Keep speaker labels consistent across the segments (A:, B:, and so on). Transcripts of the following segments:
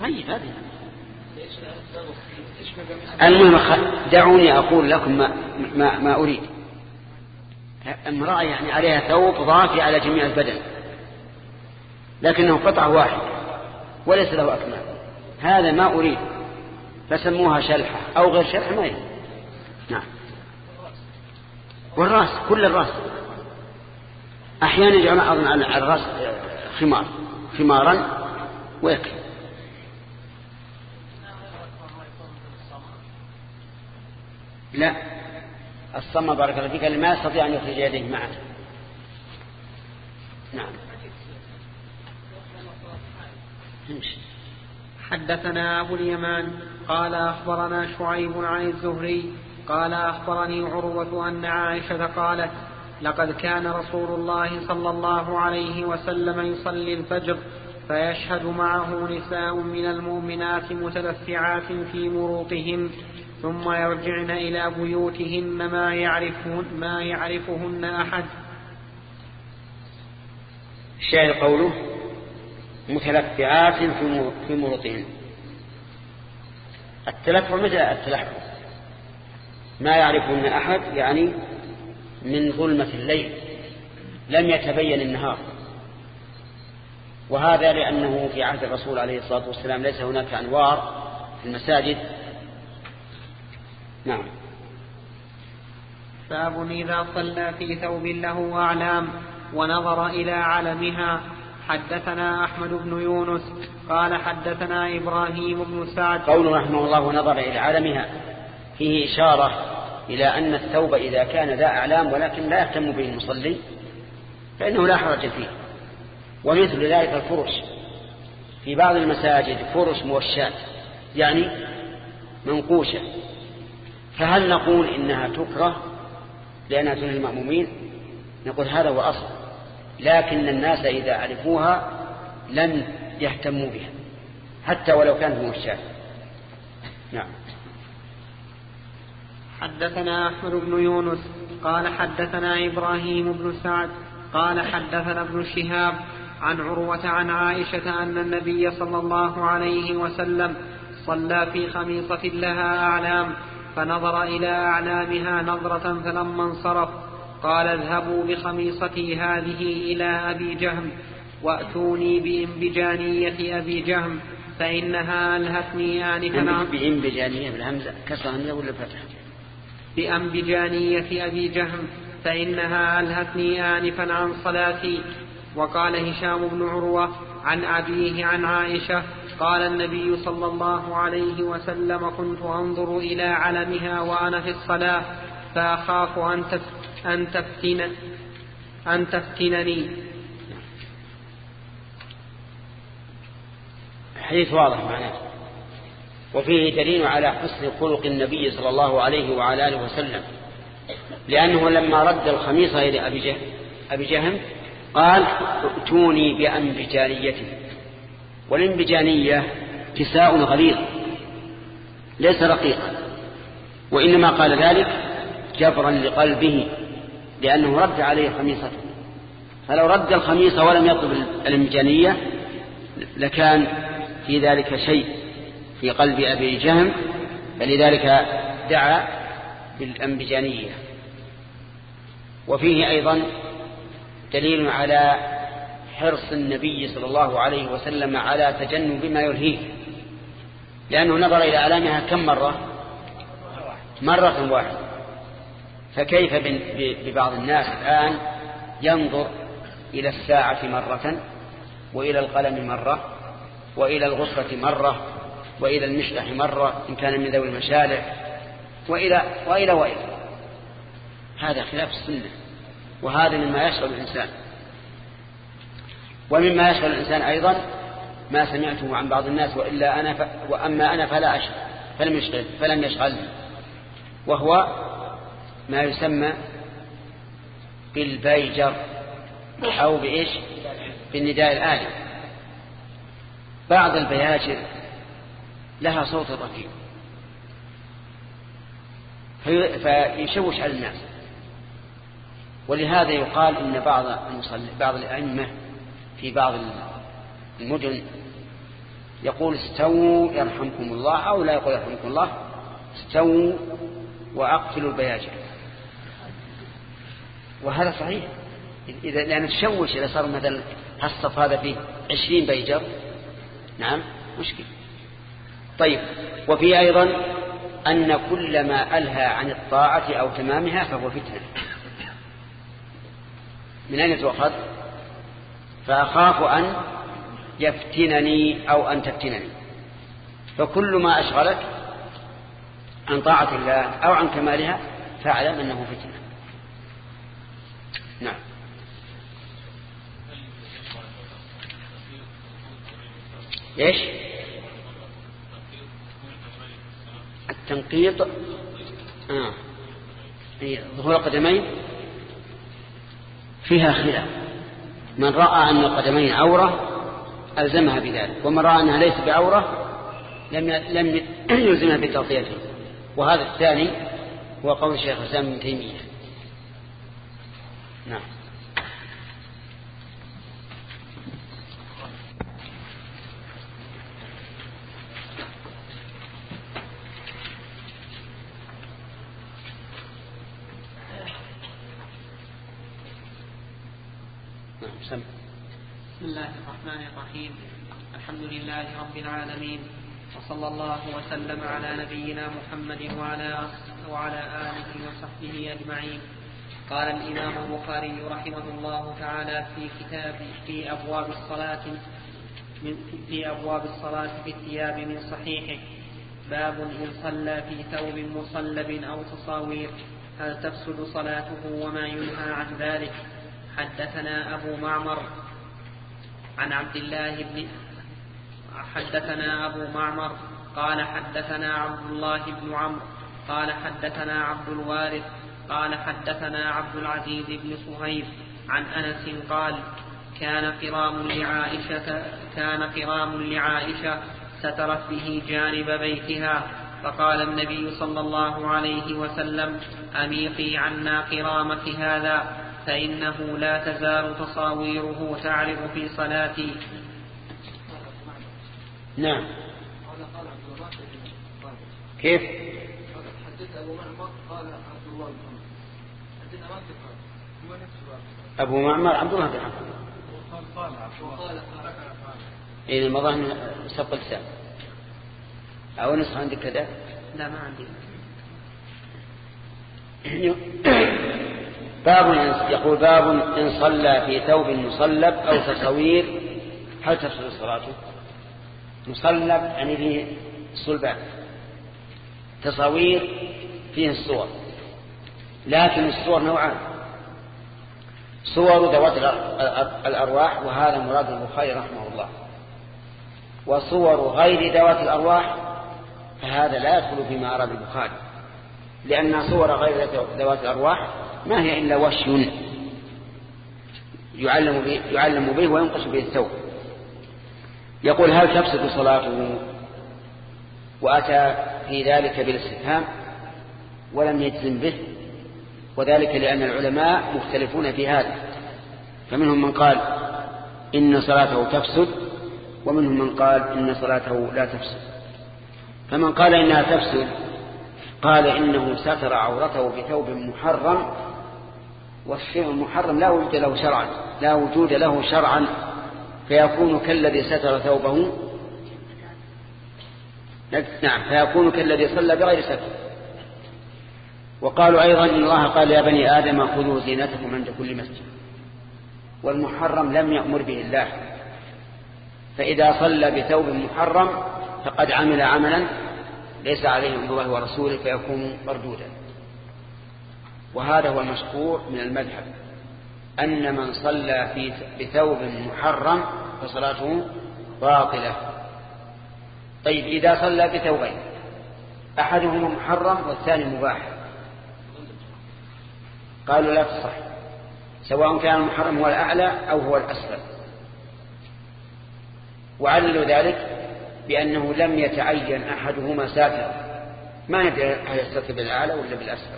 A: طيب هذه المهم دعوني أقول لكم ما أريد. امرأة يعني عليها ثوب ضافي على جميع البدن لكنه قطعة واحدة وليس له أكمام، هذا ما أريد، فسموها شلحة أو غير شلحة ما يهم. نعم. والرأس كل الرأس أحيانا يجعلون أظن على الرأس خمارا ويكفي. لا الصمة بارك الله فيك اللي ما يستطيع أن يخرج يديه معه. نعم.
B: حدثنا أبو اليمان قال أخبرنا شعيب عن الزهري قال أخبرني عروة أن عائشة قالت لقد كان رسول الله صلى الله عليه وسلم يصلي الفجر فيشهد معه نساء من المؤمنات متلفعات في مروطهن ثم يرجعن إلى بيوتهن ما يعرفهن أحد.
A: الشاهد قوله متلفعات في مروطهن. التلفع مثل التلحف، ما يعرفهن أحد يعني من ظلمة الليل لم يتبين النهار، وهذا لأنه في عهد الرسول عليه الصلاة والسلام ليس هناك أنوار في المساجد. نعم.
B: باب إذا صلى في ثوب له أعلام ونظر إلى علمها. حدثنا أحمد بن يونس قال حدثنا إبراهيم بن سعد.
A: قوله رحمه الله ونظر إلى علمها فيه إشارة إلى أن الثوب إذا كان ذا أعلام ولكن لا يهتم به المصلي فإنه لا حرج فيه. ومثل ذلك الفرش في بعض المساجد، فرش موشات يعني منقوشة، فهل نقول إنها تكره لأنها تنهي المأمومين؟ نقول هذا هو أصل، لكن الناس إذا عرفوها لم يهتموا بها حتى ولو كانت موشات. نعم.
B: حدثنا أحمد بن يونس قال حدثنا إبراهيم بن سعد قال حدثنا ابن شهاب عن عروة عن عائشة أن النبي صلى الله عليه وسلم صلى في خميصة لها أعلام فنظر إلى أعلامها نظرة فلما انصرف قال اذهبوا بخميصتي هذه إلى أبي جهم وأتوني بإنبجانية أبي جهم فإنها ألهتني آنفا.
A: بإنبجانية بالهمزة كسر همزة ولا فتح؟
B: بأنبجانية أبي جهم فإنها ألهتني آنفا عن صلاتي. وقال هشام بن عروة عن أبيه عن عائشة قال النبي صلى الله عليه وسلم كنت أنظر إلى علمها وأنا في الصلاة فأخاف أن تفتنني.
A: حديث واضح معناه، وفيه دليل على حسن خلق النبي صلى الله عليه وعلى آله وسلم، لأنه لما رد الخميصة إلى أبي جهم قال ائتوني بأنبجانيته. والانبجانية كساء غليظ ليس رقيقا، وإنما قال ذلك جبرا لقلبه لأنه رد عليه خميصته، فلو رد الخميصة ولم يطلب الانبجانية لكان في ذلك شيء في قلب أبي جهم، فلذلك دعا بالأنبجانية. وفيه أيضا دليل على حرص النبي صلى الله عليه وسلم على تجنب ما يلهيه، لأنه نظر إلى أعلامها كم مرة واحدة، فكيف ببعض الناس الآن ينظر إلى الساعة مرة وإلى القلم مرة وإلى الغصة مرة وإلى المشلح مرة إن كان من ذوي المشالح وإلى هذا خلاف السنة، وهذا مما يشغل الإنسان. ومما يشغل الإنسان أيضا ما سمعته عن بعض الناس وأما أنا فلا أشغل فلم يشغلني، وهو ما يسمى بالبيجر أو بإيش بالنداء الآلي. بعض البياجر لها صوت رفيع فيشوش على الناس، ولهذا يقال إن بعض الأئمة في بعض المدن يقول استووا يرحمكم الله، أو لا يقول يرحمكم الله، استووا وأقتلوا البياجة. وهذا صحيح، إذا لأن تشوش إذا صار مثلا الصف هذا فيه 20 بيجر، نعم مشكلة. طيب، وفي أيضا أن كل ما ألهى عن الطاعة أو تمامها فهو فتنة. من أين تؤخذ؟ فأخاف أن يفتنني أو أن تفتنني. فكل ما أشغلك عن طاعة الله أو عن كمالها فاعلم أنه فتنة. نعم. إيش؟ التنقيط ظهور القدمين فيها خلاف. من رأى أن القدمين عورة ألزمها بذلك، ومن رأى أنها ليس بعورة لم يلزمها بتغطيته. وهذا الثاني هو قول الشيخ الإسلام ابن تيمية. نعم.
B: بسم الله الرحمن الرحيم. الحمد لله رب العالمين، وصلى الله وسلم على نبينا محمد وعلى آله وصحبه أجمعين. قال الإمام البخاري رحمه الله تعالى في أبواب الصلاة في الثياب من صحيحه: باب إن صلى في ثوب مصلب أو تصاوير هل تفسد صلاته وما ينهى عن ذلك. حدثنا أبو معمر قال حدثنا عبد الله بن عمرو قال حدثنا عبد الوارث قال حدثنا عبد العزيز بن صهيب عن أنس قال: كان قرام لعائشة سترت به جانب بيتها، فقال النبي صلى الله عليه وسلم: أميقي عنا قرامك هذا، فإنه لا تزال تصاويره تعرض في صلاتي.
A: نعم. كيف؟ أبو معمر عبد الله بن عمرو. إذا المظاهر سبق لسان أو نسخة عندك كذا؟
B: لا، ما عندي.
A: يقول: باب إن صلى في ثوب مصلب أو تصوير هل تفسد صلاته؟ مصلب يعني فيه صلبان، تصوير فيه الصور، لكن الصور نوعان: صور ذوات الأرواح، وهذا مراد البخاري رحمه الله، وصور غير ذوات الأرواح، فهذا لا يدخل فيما أراد البخاري، لأن صور غير ذوات الأرواح ما هي إلا وشي يعلم به وينقص به الثوب. يقول: هل تفسد صلاته؟ وأتى في ذلك بالاستفهام ولم يجزم به، وذلك لأن العلماء مختلفون في هذا، فمنهم من قال إن صلاته تفسد، ومنهم من قال إن صلاته لا تفسد. فمن قال إنها تفسد قال إنه ستر عورته بثوب محرم، والشيء المحرم لا وجود له شرعا، فيكون كالذي ستر ثوبه، نعم، فيكون كالذي صلى بغير ستر. وقالوا أيضا إن الله قال: يا بني آدم خذوا زينتكم عند كل مسجد، والمحرم لم يأمر به الله، فإذا صلى بثوب محرم فقد عمل عملا ليس عليه من الله ورسوله، فيكون مردودا. وهذا هو المشهور من المذهب، أن من صلى بثوب محرم فصلاته باطلة. طيب، إذا صلى بثوبين أحدهما محرم والثاني مباح، قالوا لا تصح، سواء كان المحرم هو الأعلى أو هو الأسفل. وعللوا ذلك بأنه لم يتعين أحدهما ساترا، ما ندري هل يستتر بالأعلى ولا بالأسفل.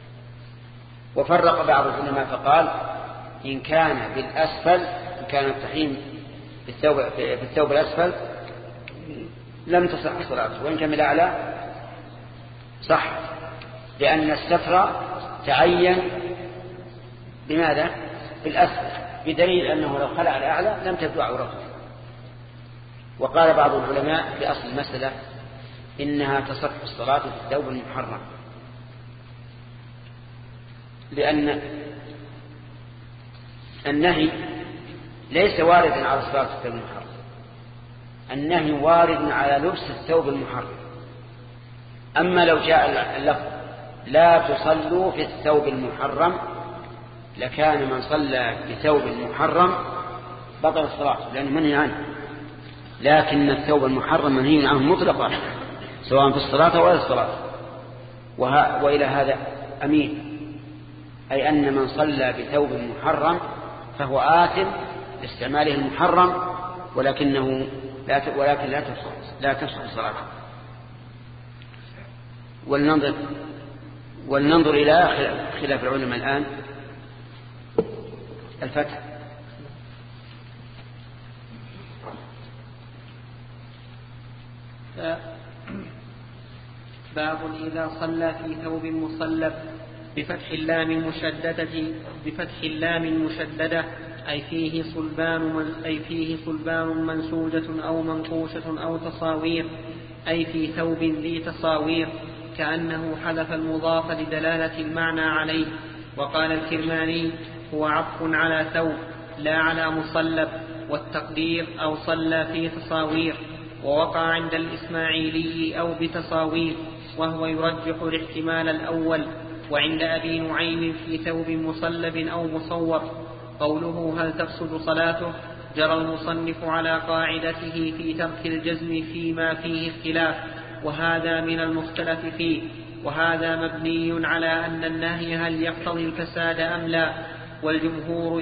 A: وفرق بعض العلماء فقال: إن كان بالأسفل، إن كان التحريم في الثوب الأسفل لم تصح صلاته، وإن كان بالأعلى صح، لأن الستر تعين بماذا؟ بالأسفل، بدليل أنه لو خلع الأعلى لم تبدو عورته. وقال بعض العلماء في أصل المسألة إنها تصح الصلاة في الثوب المحرم، لأن النهي ليس واردا على الصلاة في الثوب المحرم، النهي وارد على لبس الثوب المحرم. أما لو جاء اللفظ لا تصلوا في الثوب المحرم لكان من صلى بثوب محرم بطل الصلاة لأنه منهي عنه، لكن الثوب المحرم منهي عنه مطلقا سواء في الصلاة ولا الصلاة. وإلى هذا أمين، أي أن من صلى بثوب محرم فهو آثم لاستعماله المحرم، ولكن لا تصح صلاته. ولننظر إلى خلاف العلماء الآن. الفتح
B: باب إذا صلى في ثوب مصلب بفتح اللام المشددة أي فيه صلبان منسوجة أو منقوشة أو تصاوير، أي في ثوب ذي تصاوير، كأنه حذف المضاف لدلالة المعنى عليه. وقال الكرماني هو عطف على ثوب لا على مصلب، والتقدير أو صلى في تصاوير. ووقع عند الإسماعيلي أو بتصاوير، وهو يرجح الاحتمال الأول. وعند أبي نعيم في ثوب مصلب أو مصور. قوله هل تفسد صلاته جرى المصنف على قاعدته في ترك الجزم فيما فيه اختلاف، وهذا من المختلف فيه، وهذا مبني على أن النهي هل يقتضي الفساد أم لا، والجمهور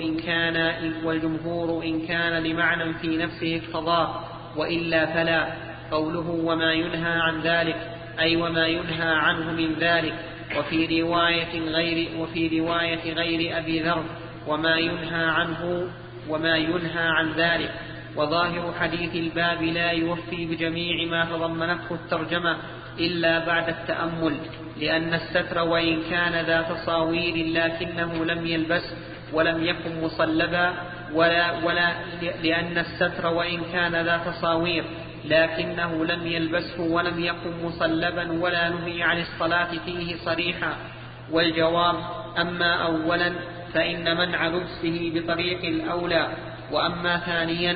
B: إن كان لمعنى في نفسه اقتضاه، وإلا فلا. قوله وما ينهى عن ذلك أي وما ينهى عنه من ذلك. وفي رواية غير أبي ذر وما ينهى عن ذلك. وظاهر حديث الباب لا يوفي بجميع ما تضمنته الترجمة إلا بعد التأمل، لأن الستر وإن كان ذا تصاوير لكنه لم يلبس ولم يكن مصلبا، لأن الستر وإن كان ذا تصاوير لكنه لم يلبسه ولم يكن مصلبا ولا نهي عن الصلاة فيه صريحا. والجواب أما أولا فإن منع لبسه بطريق الأولى، وأما ثانيا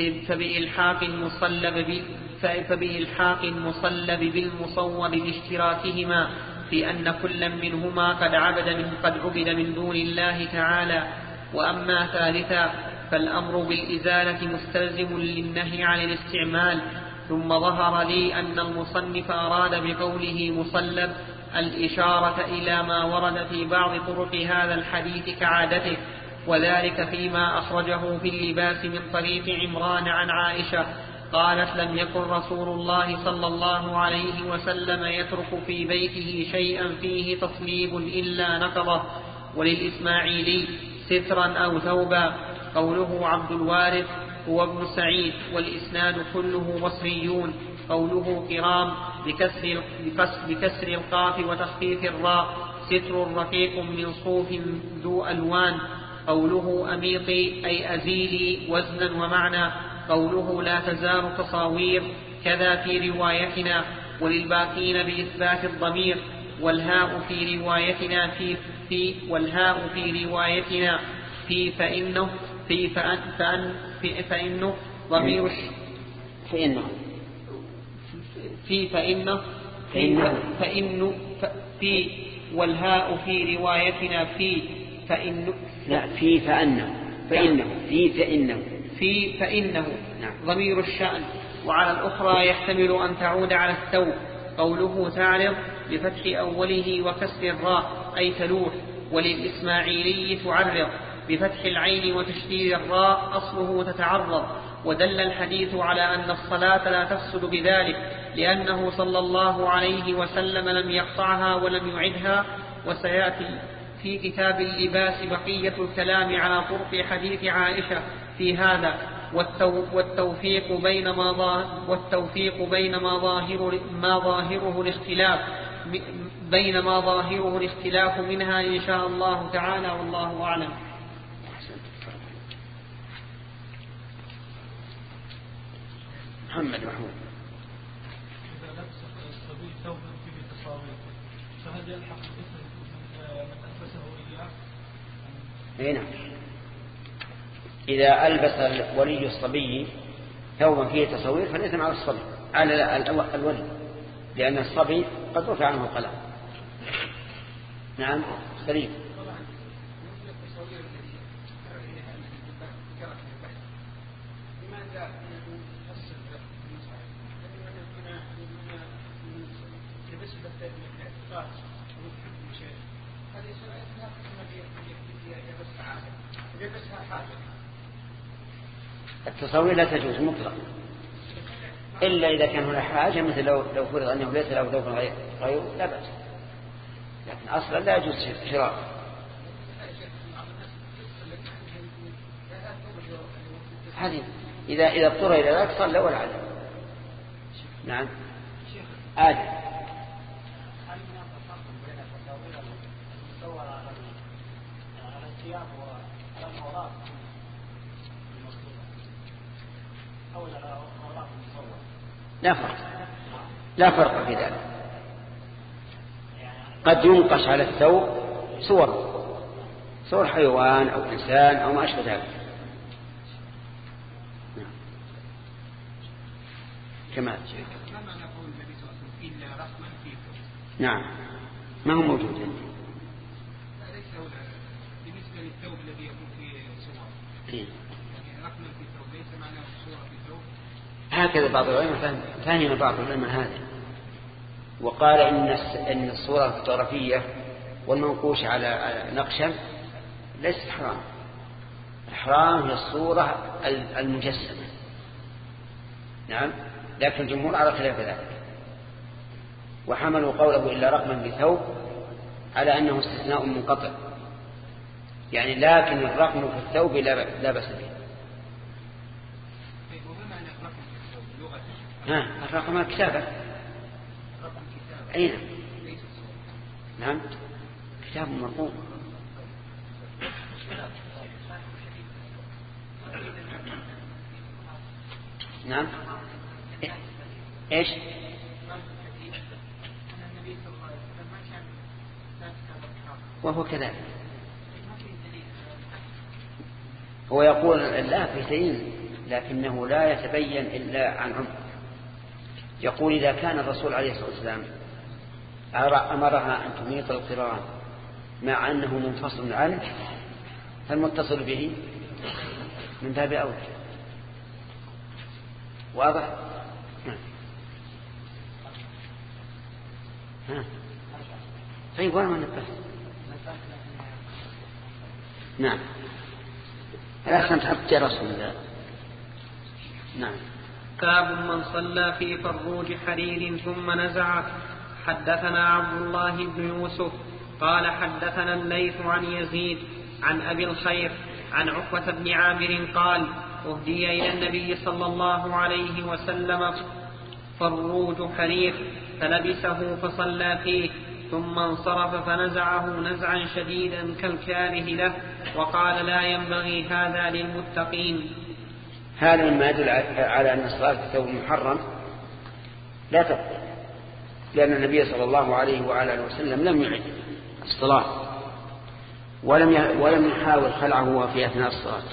B: فبإلحاق المصلب بالمصور لاشتراكهما في أن كل منهما قد عبد من دون الله تعالى. وأما ثالثا فالأمر بالإزالة مستلزم للنهي عن الاستعمال. ثم ظهر لي أن المصنف أراد بقوله مصلب الإشارة إلى ما ورد في بعض طرق هذا الحديث كعادته، وذلك فيما أخرجه في اللباس من طريق عمران عن عائشة قالت لم يكن رسول الله صلى الله عليه وسلم يترك في بيته شيئا فيه تصليب إلا نقضه. وللإسماعيلي سترا أو ثوبا. قوله عبد الوارث هو ابن سعيد، والإسناد كله بصريون. قوله قرام بكسر القاف وتخفيف الراء، ستر رقيق من صوف ذو ألوان. قوله أميطي أي أزيلي وزنا ومعنى. قوله لا تزال تصاوير كذا في روايتنا. وللباقين بإثبات الضمير. والهاء في روايتنا فإنه ضمير والهاء في روايتنا فإنه ضمير الشأن. وعلى الأخرى يحتمل أن تعود على الثوب. قوله تعرض بفتح أوله وكسر الراء أي تلوح. وللإسماعيلي تعرض بفتح العين وتشديد الراء أصله تتعرض. ودل الحديث على أن الصلاة لا تفسد بذلك، لأنه صلى الله عليه وسلم لم يقطعها ولم يعدها. وسيأتي في كتاب اللباس بقية الكلام على طرق حديث عائشة في هذا. والتوفيق بين ما ظاهره الاختلاف منها إن شاء الله تعالى، والله أعلم.
A: محمد محمود.
C: إذا لبس الصبي ثوبا فيه تصاوير فهل يلحق باسم من ألبسه إياه؟
A: نعم. إذا ألبس ولي الصبي ثوبا فيه تصوير فليس على الصبي، على الولي، لأن الصبي قد رفع عنه القلم. نعم سليم. التصوير لا تجوز مطلقا إلا إذا كان هناك حاجة، مثل لو فرض أنه ليس له ذوق غيره لا بأس، لكن أصلا لا يجوز شراء. هذه إذا اضطر إلى ذلك صلى والعدل. نعم آدم. لا فرق في ذلك. قد ينقش على الثوب صور حيوان أو إنسان أو ما أشبه ذلك. كما نعم ما هو موجود عندي.
C: بالنسبة للثوب الذي يكون فيه صور يعني رقما في الثوب ليس معناه صورة في الثوب.
A: هكذا بعض العلماء فهم بعض العلماء هذا وقال إن الصورة الفوتوغرافية والمنقوش على نقشا ليست حرام. الحرام هي الصورة المجسمة. نعم لكن الجمهور على خلاف ذلك، وحملوا قوله إلا رقما بثوب على أنه استثناء منقطع، يعني لكن الرقم في الثوب لا بأس به. الرقم الكتابة. أين؟ نعم كتاب مرقوم. نعم إيش؟ وهو كذلك. هو يقول لا في دليل لكنه لا يتبين إلا عن عمق. يقول إذا كان الرسول عليه الصلاة والسلام أمرها أن تميط القران مع أنه منفصل عنه فالمتصل به من باب أولى. واضح؟ طيب وين ما نبه. نعم الأحسن تحط رسم الله. نعم.
B: باب من صلى في فروج حرير ثم نزعه. حدثنا عبد الله بن يوسف قال حدثنا الليث عن يزيد عن أبي الخير عن عقبة بن عامر قال أهدي إلى النبي صلى الله عليه وسلم فروج حرير فلبسه فصلى فيه ثم انصرف فنزعه نزعا شديدا كالكاره له وقال لا ينبغي هذا للمتقين.
A: هذا مما يدل على أن الصلاة في الثوب محرم لا تبقى، لأن النبي صلى الله عليه وعلى آله وسلم لم يعد الصلاة ولم يحاول خلعه في أثناء الصلاة،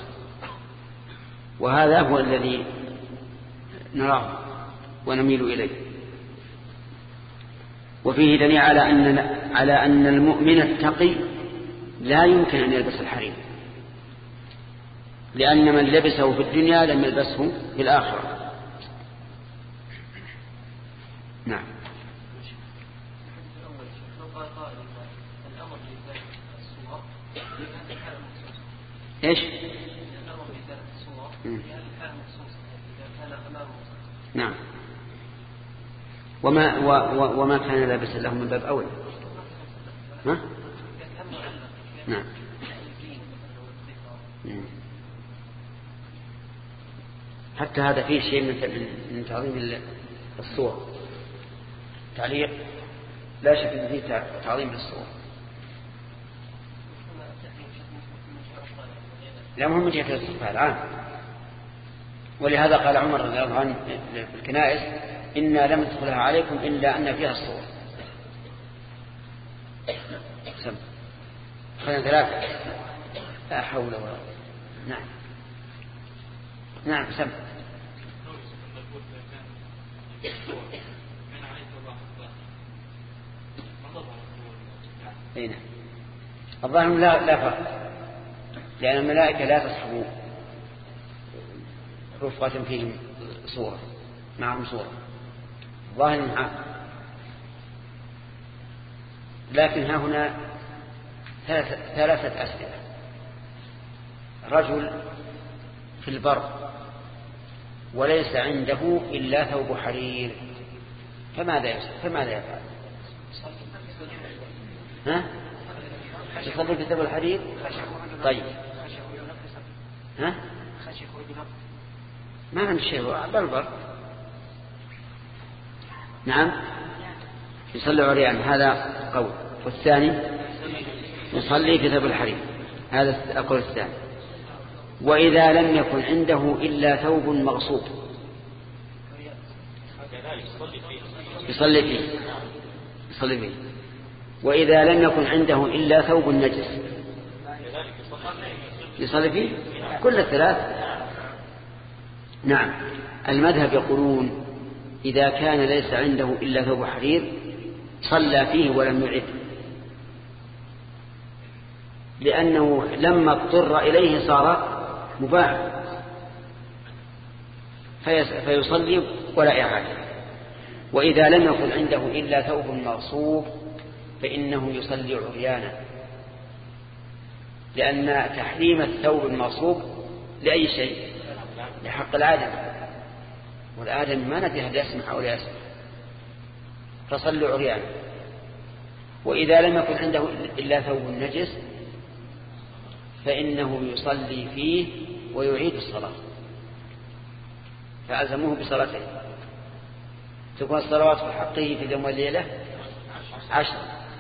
A: وهذا هو الذي نراه ونميل إليه. وفيه دليل على أن المؤمن التقي لا يمكن أن يلبس الحرير، لأن من لبسه في الدنيا لم يلبسه في الآخرة. نعم. إيش؟ نعم. وما كان لابسا له من باب أول. نعم. حتى هذا فيه شيء من تعظيم الصور. تعليق لا شك أن فيه تعظيم الصور. لا مهم من جهة الاستقبال عام. ولهذا قال عمر رضي الله عنه في الكنائس: إنا لم ندخلها عليكم إلا أن فيها الصور. سم خلينا 3. لا حول ولا قوة. نعم نعم سم. هنا الظاهر لا فرق، لأن الملائكة لا تصحب رفقة فيهم صورة معهم صورة، ظاهر معه. لكن ها هنا 3 أسئلة. رجل في البر وليس عنده إلا ثوب حرير، فماذا يفعل؟ ها؟ يصلي في ثوب الحرير؟ طيب ها؟ ما عند شيء بالبر. نعم يصلي عريان، هذا قول. والثاني يصلي في ثوب الحرير، هذا القول الثاني. وإذا لم يكن عنده إلا ثوب مغصوب يصلي فيه. وإذا لم يكن عنده إلا ثوب نجس يصلي فيه. كل 3. نعم المذهب يقولون إذا كان ليس عنده إلا ثوب حرير صلى فيه ولم يعد، لأنه لما اضطر إليه صار مباح، فيصلي ولا إعادة. وإذا لم يكن عنده إلا ثوب مغصوب فإنه يصلي عريانا، لأن تحريم الثوب المغصوب لأي شيء؟ لحق الآدم، والآدم ما ندري هل يسمح أو لا يسمح، فصلي عريانا. وإذا لم يكن عنده إلا ثوب نجس فإنه يصلي فيه ويعيد الصلاة، فألزموه بصلاتين. تكون الصلوات في حقه في اليوم والليلة 10.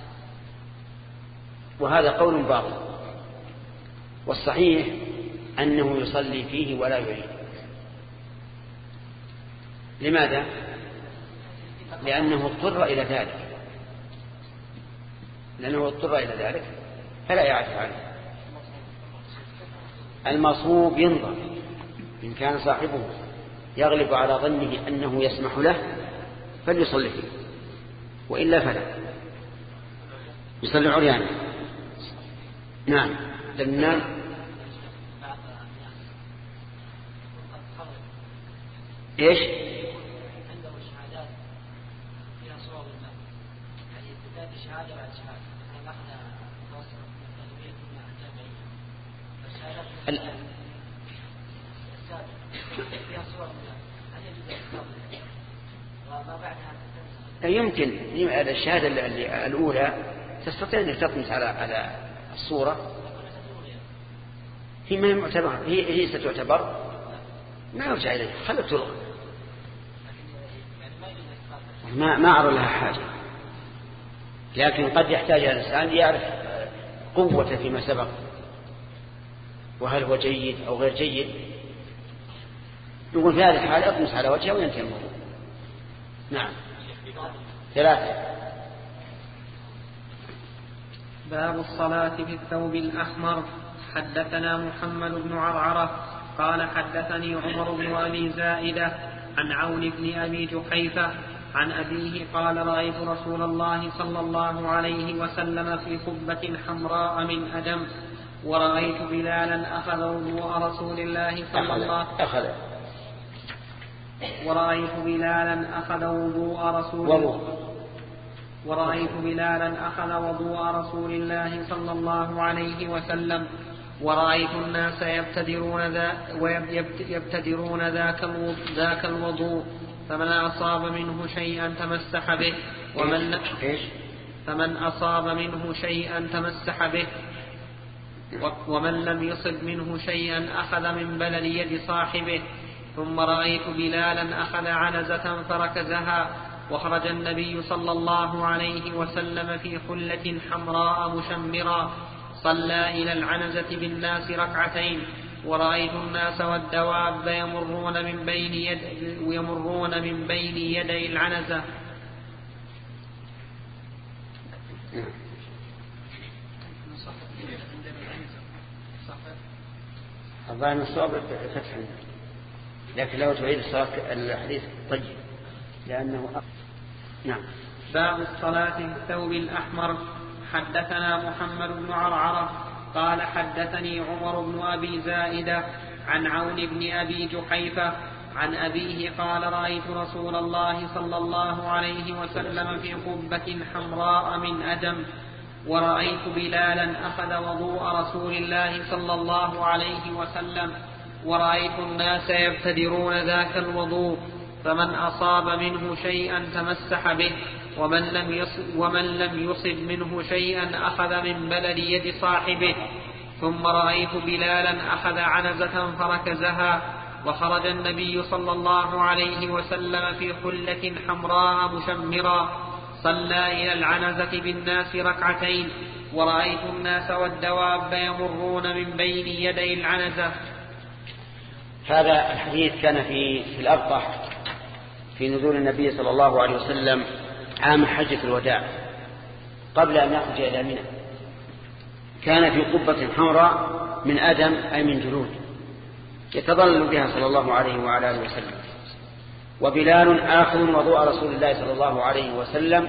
A: وهذا قول باطل، والصحيح أنه يصلي فيه ولا يعيد. لماذا؟ لأنه اضطر إلى ذلك فلا يعرف عنه. المصوب ينظر، إن كان صاحبه يغلب على ظنه أنه يسمح له فليصلي فيه، وإلا فلا يصلي عريانا. نعم لأن إيش؟
D: عنده شهادات فيها صور المال، يعني تأتي شهادة بعد شهادة، أنا أخذ توسط التغذية من الجامعية، فالشهادات السابقة فيها صور المال، هل يجوز التغذية؟ وما بعدها
A: يمكن الشهادة الأولى تستطيع أن تطمس على الصورة، هي معتبر، هي ستعتبر، ما يرجع إليه، خلت تلغى، ما أرى لها حاجة. لكن قد يحتاج الإنسان يعرف قوة فيما سبق، وهل هو جيد أو غير جيد، يقول في هذه الحالة أطمس على وجهه وينتهي الموضوع. نعم 3.
B: باب الصلاة في الثوب الأحمر. حدثنا محمد بن عرعرة قال حدثني عمر بن أبي زائدة عن عون بن أبي جحيفة عن أبيه قال رأيت رسول الله صلى الله عليه وسلم في قبة حمراء من أدم، ورأيت بلالا أخذ وضوء رسول الله صلى الله ورأيت بلالا أخذ وضوء رسول الله صلى الله عليه وسلم، ورأيت الناس يبتدرون ذاك الوضوء، فمن أصاب منه شيئا تمسح به، ومن لم يصب منه شيئا أخذ من بلل يد صاحبه، ثم رأيت بلالا أخذ عنزة فركزها، وخرج النبي صلى الله عليه وسلم في خلة حمراء مشمرا، صلى إلى العنزة بالناس ركعتين، ورأيت الناس والدواب يمرون من بين يدي العنزة.
A: الظاهر الصواب فتح، لكن لو تعيد الحديث طيب لأنه نعم.
B: باب الصلاة في الثوب الأحمر. حدثنا محمد بن عرعرة قال حدثني عمر بن أبي زائدة عن عون بن أبي جحيفة عن أبيه قال رأيت رسول الله صلى الله عليه وسلم في قبة حمراء من أدم، ورأيت بلالا أخذ وضوء رسول الله صلى الله عليه وسلم، ورأيت الناس يبتدرون ذاك الوضوء، فمن أصاب منه شيئا تمسح به، ومن لم يصب منه شيئا أخذ من بلل يد صاحبه. ثم رأيت بلالا أخذ عنزة فركزها، وخرج النبي صلى الله عليه وسلم في خلة حمراء مشمرا، صلى إلى العنزة بالناس ركعتين، ورأيت الناس والدواب يمرون من بين يدي العنزة.
A: هذا الحديث كان في الأبطح في نزول النبي صلى الله عليه وسلم عام حجة الوداع قبل أن يخرج إلى منى. كان في قبة حمراء من أدم أي من جلود يتظلل بها صلى الله عليه وعلى آله وسلم، وبلال آخذ وضوء رسول الله صلى الله عليه وسلم،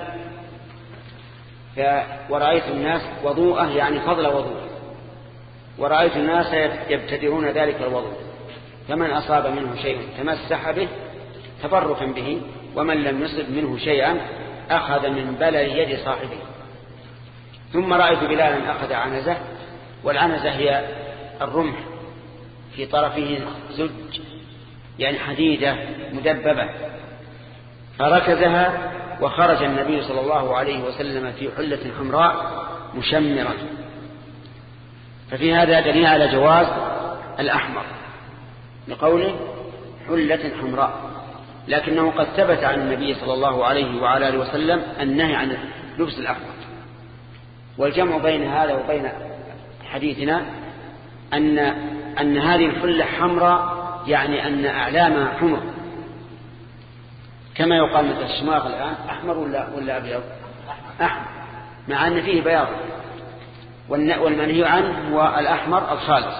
A: ورأيت الناس وضوءه يعني فضل وضوءه، ورأيت الناس يبتدرون ذلك الوضوء، فمن أصاب منه شيء تمسح به تبركا به، ومن لم يصب منه شيئا أخذ من بلل يد صاحبه. ثم رأيت بلالا أخذ عنزة، والعنزة هي الرمح في طرفه زج يعني حديدة مدببة، فركزها، وخرج النبي صلى الله عليه وسلم في حلة حمراء مشمرا. ففي هذا دليل على جواز الأحمر لقوله حلة حمراء، لكنه قد ثبت عن النبي صلى الله عليه وعلى آله وسلم النهي عن لبس الأحمر. والجمع بين هذا وبين حديثنا أن هذه الحلة حمراء، يعني أن أعلامها حمر، كما يقال مثل الشماغ الآن أحمر ولا أبيض؟ أحمر، مع أن فيه بياض، والمنهي عنه هو الأحمر الخالص.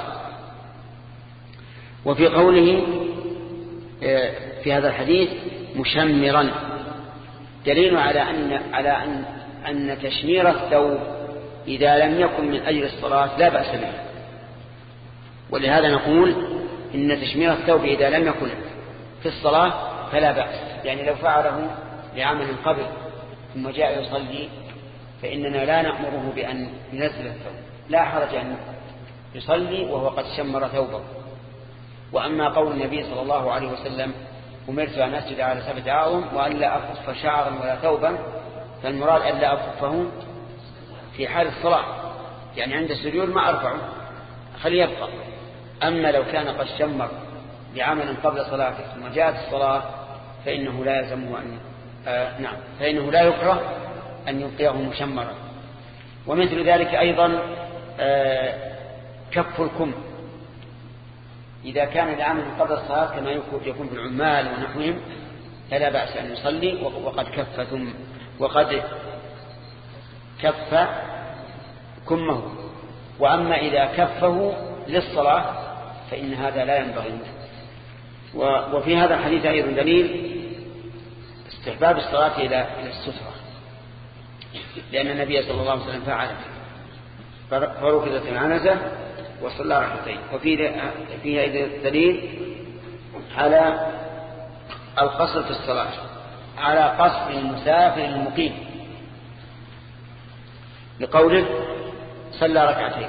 A: وفي قوله في هذا الحديث مشمرا دليل على أن تشمير الثوب إذا لم يكن من أجل الصلاة لا بأس به. ولهذا نقول إن تشمير الثوب إذا لم يكن في الصلاة فلا بأس، يعني لو فعله لعمل قبل ثم جاء يصلي فإننا لا نأمره بأن ينزل الثوب، لا حرج أن يصلي وهو قد شمر ثوبه. وأما قول النبي صلى الله عليه وسلم أمرت أن أسجد على 7 أعظم وأن لا أكف شعرا ولا ثوبا، فالمراد أن لا أكفه في حال الصلاة، يعني عند السجود ما أرفعه خليه يبقى. أما لو كان قد شمر بعمل قبل صلاته ثم جاءت الصلاة فإنه لا يلزمه فإنه لا يكره أن يبقيه مشمرا. ومثل ذلك أيضا كف الكم إذا كان لعمل قبل الصلاة كما يكون في العمال ونحوهم فلا بأس أن يصلي وقد كف كمه. وأما إذا كفه للصلاة فإن هذا لا ينبغي. وفي هذا الحديث أيضا دليل استحباب الصلاة إلى السترة، لأن النبي صلى الله عليه وسلم فعله، فركزت العنزة وصلى ركعتين. وفيها دليل على القصر في الصلاة، على قصر المسافر المقيم، لقوله صلى ركعتين.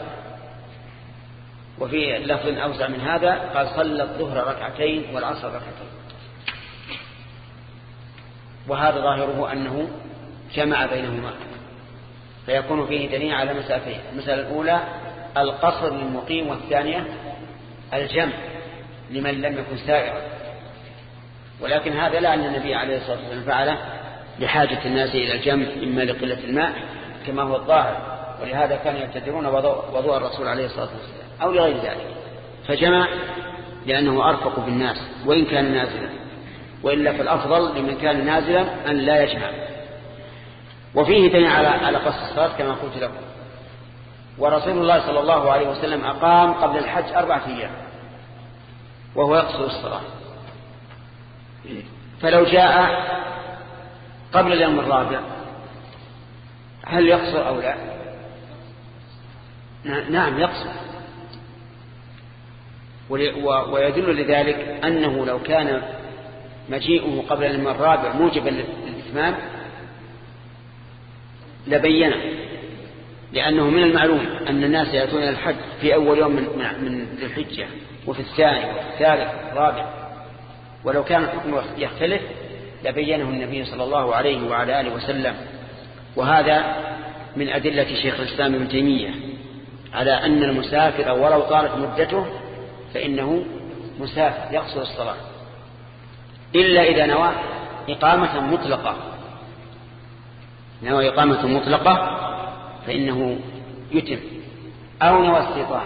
A: وفي لفظ أوسع من هذا قال صلى الظهر ركعتين والعصر ركعتين. وهذا ظاهره أنه جمع بينهما، فيكون فيه دليل على مسألتين: المسألة الأولى القصر للمقيم، والثانية الجمع لمن لم يكن سائرا. ولكن هذا لا أن النبي عليه الصلاة والسلام فعله لحاجة الناس إلى الجمع إما لقلة الماء كما هو الظاهر، ولهذا كانوا يبتدرون وضوء الرسول عليه الصلاة والسلام أو لغير ذلك، فجمع لأنه أرفق بالناس وإن كان نازلا، وإلا فالأفضل لمن كان نازلا أن لا يجمع. وفيه دليل على قصر الصلاة كما قلت لكم. ورسول الله صلى الله عليه وسلم أقام قبل الحج 4 أيام وهو يقصر الصلاة، فلو جاء قبل اليوم الرابع هل يقصر أو لا؟ نعم يقصر. ويدل لذلك أنه لو كان مجيئه قبل اليوم الرابع موجبا للإتمام لبينه، لأنه من المعلوم أن الناس يأتون الحج في أول يوم من ذي الحجة وفي الثاني وفي الثالث والرابع، ولو كان الحكم يختلف لبينه النبي صلى الله عليه وعلى آله وسلم. وهذا من أدلة شيخ الإسلام ابن تيمية على أن المسافر ولو طالت مدته فإنه مسافر يقصر الصلاة، إلا إذا نوى إقامة مطلقة. نوى إقامة مطلقة فإنه يتم، أو نوى استيطان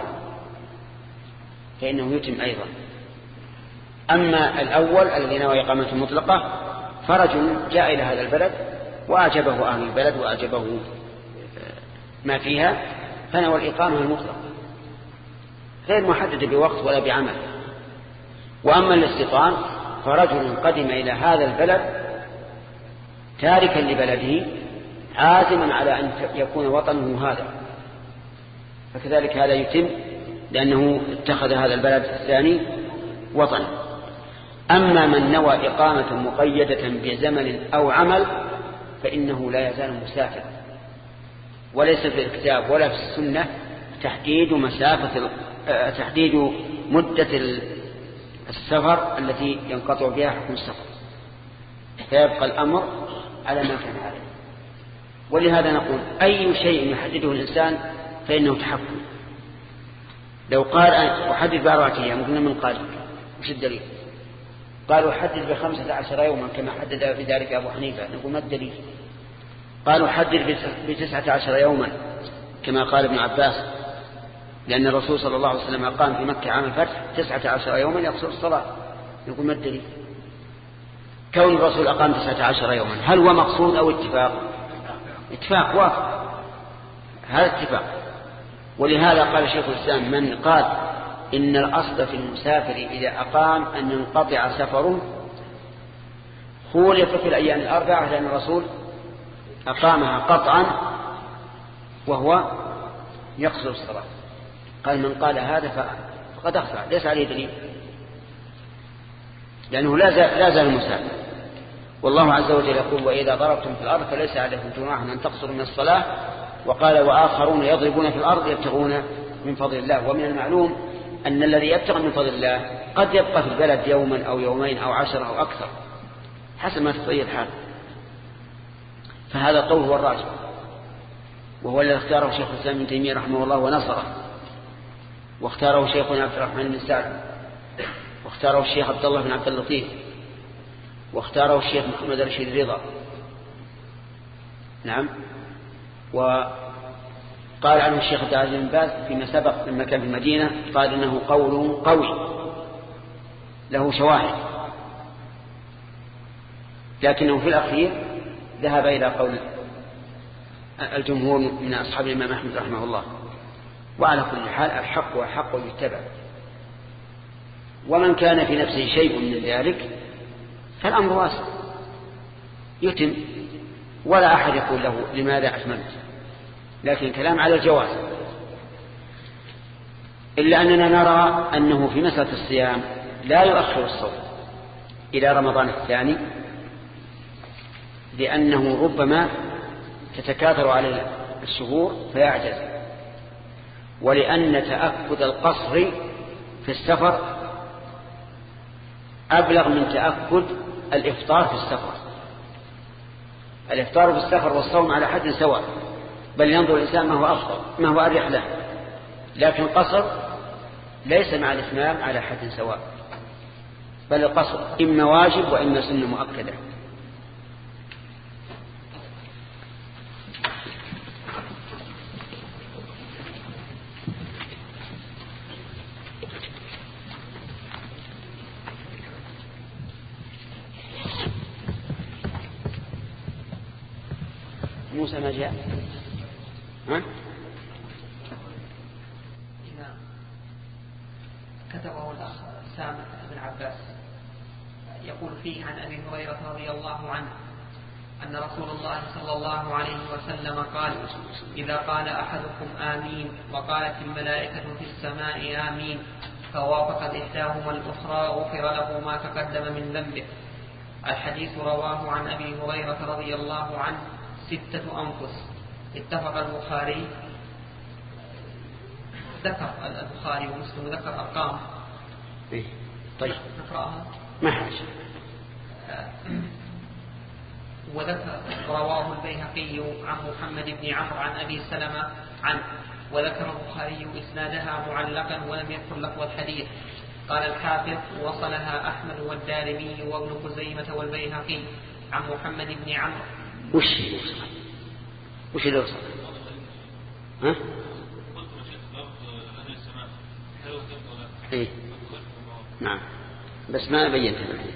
A: فإنه يتم أيضا. أما الأول الذي نوى إقامة مطلقة فرجل جاء إلى هذا البلد وأعجبه أهل البلد وأعجبه ما فيها فنوى الإقامة المطلقة غير محددة بوقت ولا بعمل. وأما الاستيطان فرجل قدم إلى هذا البلد تاركا لبلده عازما على أن يكون وطنه هذا، فكذلك هذا يتم لأنه اتخذ هذا البلد الثاني وطنا. أما من نوى إقامة مقيدة بزمن أو عمل فإنه لا يزال مسافر، وليس في الكتاب ولا في السنة تحديد مدة السفر التي ينقطع بها حكم السفر، فيبقى الأمر على ما كان عليه. ولهذا نقول أي شيء يحدده الإنسان فإنه تحكم. لو قال أحدد ب4 أيام قلنا من قال وش الدليل؟ قالوا حدد ب15 يوما كما حدد بذلك أبو حنيفة، نقول ما الدليل؟ قالوا حدد ب19 يوما كما قال ابن عباس، لأن الرسول صلى الله عليه وسلم أقام في مكة عام الفتح 19 يوما يقصر الصلاة، نقول ما الدليل؟ كون الرسول أقام 19 يوما هل هو مقصود أو اتفاق؟ اتفاق واقع، هذا اتفاق. ولهذا قال شيخ الإسلام من قال إن الأصل في المسافر إذا أقام أن ينقطع سفره خولف في الأيام الأربعة، لأن الرسول أقامها قطعا وهو يقصر الصلاة. قال من قال هذا فقد أخطأ، ليس عليه دليل، لأنه لا زال مسافر. والله عز وجل يقول وإذا ضربتم في الأرض فليس عليكم جناح أن تقصروا من الصلاة، وقال وآخرون يضربون في الأرض يبتغون من فضل الله. ومن المعلوم أن الذي يبتغي من فضل الله قد يبقى في البلد يوما أو يومين أو 10 أو أكثر حسب ما تستطيع الحال. فهذا القول هو الراجح، وهو الذي اختاره شيخ الإسلام ابن تيمية رحمه الله ونصره، واختاره شيخنا عبد الرحمن بن سعد، واختاره الشيخ عبد الله بن عبد اللطيف، واختاره الشيخ محمد رشيد رضا. نعم. وقال عنه الشيخ عبد العزيز بن باز فيما سبق لما كان في المدينة، قال إنه قول قوي له شواهد، لكنه في الأخير ذهب إلى قول الجمهور من أصحاب الإمام أحمد رحمه الله. وعلى كل حال الحق وحق يتبع، ومن كان في نفسه شيء من ذلك فالأمر واسع يتم، ولا أحد يقول له لماذا أتممت، لكن كلام على الجواز. إلا أننا نرى أنه في مسألة الصيام لا يؤخر الصوم إلى رمضان الثاني، لأنه ربما تتكاثر على الشهور فيعجز، ولأن تأكد القصر في السفر أبلغ من تأكد الإفطار في السفر. الإفطار في السفر والصوم على حد سواء، بل ينظر الإنسان ما هو أفضل ما هو أريح له، لكن القصر ليس مع الإتمام على حد سواء. بل القصر إما واجب وإما سنة مؤكدة. موسى ما جاء؟ ها؟
B: كتبه الأخ سامح بن عباس يقول فيه عن أبي هريرة رضي الله عنه أن رسول الله صلى الله عليه وسلم قال: إذا قال أحدكم آمين وقالت الملائكة في السماء آمين فوافقت إحداهما الأخرى غفر له ما تقدم من ذنبه. الحديث رواه عن أبي هريرة رضي الله عنه 6 أنفس. اتفق البخاري، ذكر البخاري ومسلم ذكر أرقام.
A: طيب
B: نقرأها
A: ما حاجة.
B: وذكر رواه البيهقي عن محمد بن عمرو عن أبي سلمة عنه، وذكر البخاري إسنادها معلقا ولم يذكر لفظ الحديث. قال الحافظ: وصلها أحمد والدارمي وابن خزيمة والبيهقي عن محمد بن عمرو.
A: وش اللي وصل؟ ها؟ إيه؟ نعم، بس ما بينت الحين.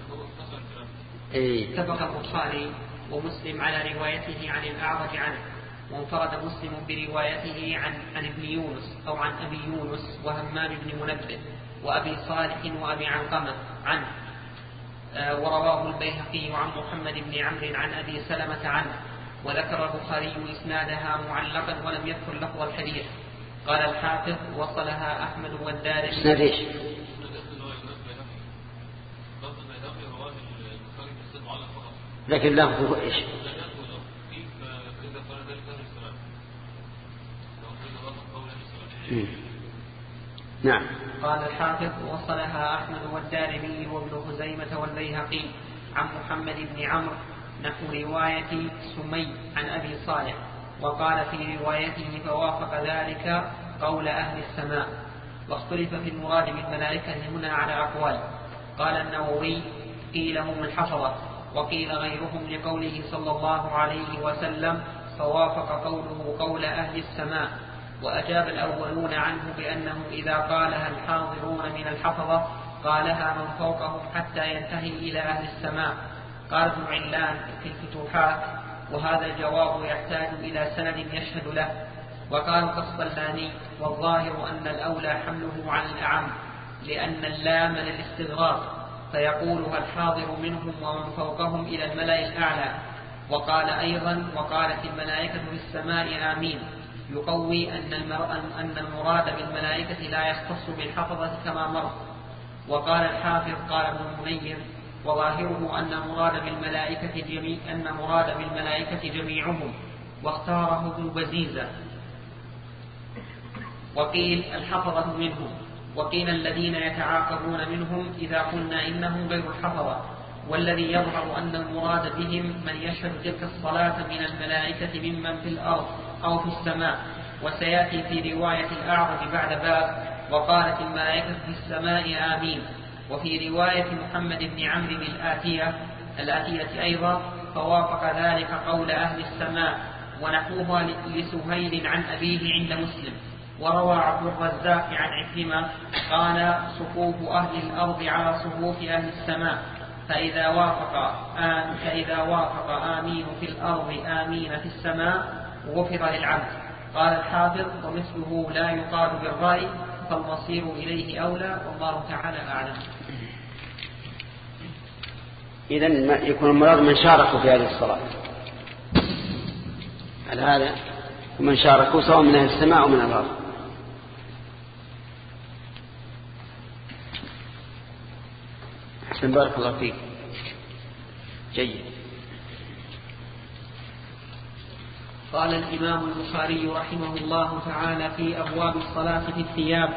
B: اتفق البخاري ومسلم على روايته عن الأعرج عنه، وانفرد مسلم بروايته عن ابن يونس أو عن أبي يونس وهمام بن منبه وأبي صالح وأبي علقمة عنه. ورواه البيهقي عن محمد بن عمرو عن أبي سلمة عنه، وذكر البخاري إسنادها معلقا ولم يذكر لفظ الحديث. قال الحافظ: وصلها أحمد والدارمي.
A: إسناد إيش؟ لكن لفظه إيش؟ نعم.
B: قال الحافظ: وصلها أحمد والدارمي وابن خزيمة والبيهقي عن محمد بن عمرو نحو رواية سمي عن أبي صالح، وقال في روايته: فوافق ذلك قول أهل السماء. واختلف في المراد بالملائكة هنا على أقوال. قال النووي: قيل هم الحفظة، وقيل غيرهم لقوله صلى الله عليه وسلم: فوافق قوله قول أهل السماء. وأجاب الأولون عنه بأنه إذا قالها الحاضرون من الحفظة قالها من فوقهم حتى ينتهي إلى أهل السماء. قال ابن علان في الفتوحات: وهذا الجواب يحتاج إلى سند يشهد له. وقال القسطلاني: والظاهر أن الأولى حمله عن الأعم، لأن اللام للاستغراق، فيقولها الحاضر منهم ومن فوقهم إلى الملأ الأعلى. وقال أيضا: وقالت الملائكة في السماء آمين، يقوي أن المراد بالملائكة لا يختص بالحفظة كما مر. وقال الحافظ: قال ابن المنير: وظاهره أن مراد بالملائكة جميعهم، واختاره ابن بزيزة. وقيل الحفظة منهم، وقيل الذين يتعاقبون منهم إذا قلنا إنهم غير الحفظة. والذي يظهر أن المراد بهم من يشهد تلك الصلاة من الملائكة ممن في الأرض أو في السماء. وسيأتي في رواية الأعرج بعد باب: وقالت الملائكة في السماء آمين. وفي رواية محمد بن عمرو الآتية أيضا: فوافق ذلك قول أهل السماء. ونحوها لسهيل عن أبيه عند مسلم. وروى عبد الرزاق عن عكرمة قال: صفوف أهل الأرض على صفوف أهل السماء، فإذا وافق آمين في الأرض آمين في السماء غفر للعبد. قال الحافظ: ومثله لا يقال بالرأي، فالمصير إليه أولى، والله تعالى أعلم.
A: إذن يكون المراد من شاركوا في هذه الصلاة على هذا، ومن شاركوا سواء من أهل السماء ومن الأرض. أحسن، بارك الله فيك. جيد.
B: قال الإمام البخاري رحمه الله تعالى في أبواب الصلاة في الثياب: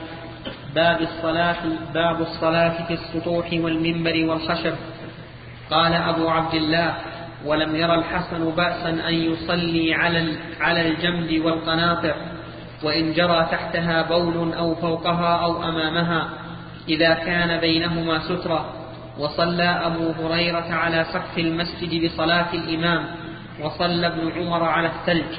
B: باب الصلاة في السطوح والمنبر والخشب. قال أبو عبد الله: ولم ير الحسن بأسا أن يصلي على الجنب والقناطر، وإن جرى تحتها بول أو فوقها أو أمامها، إذا كان بينهما سترة، وصلى أبو هريرة على سقف المسجد بصلاة الإمام، وصلى ابن عمر على الثلج.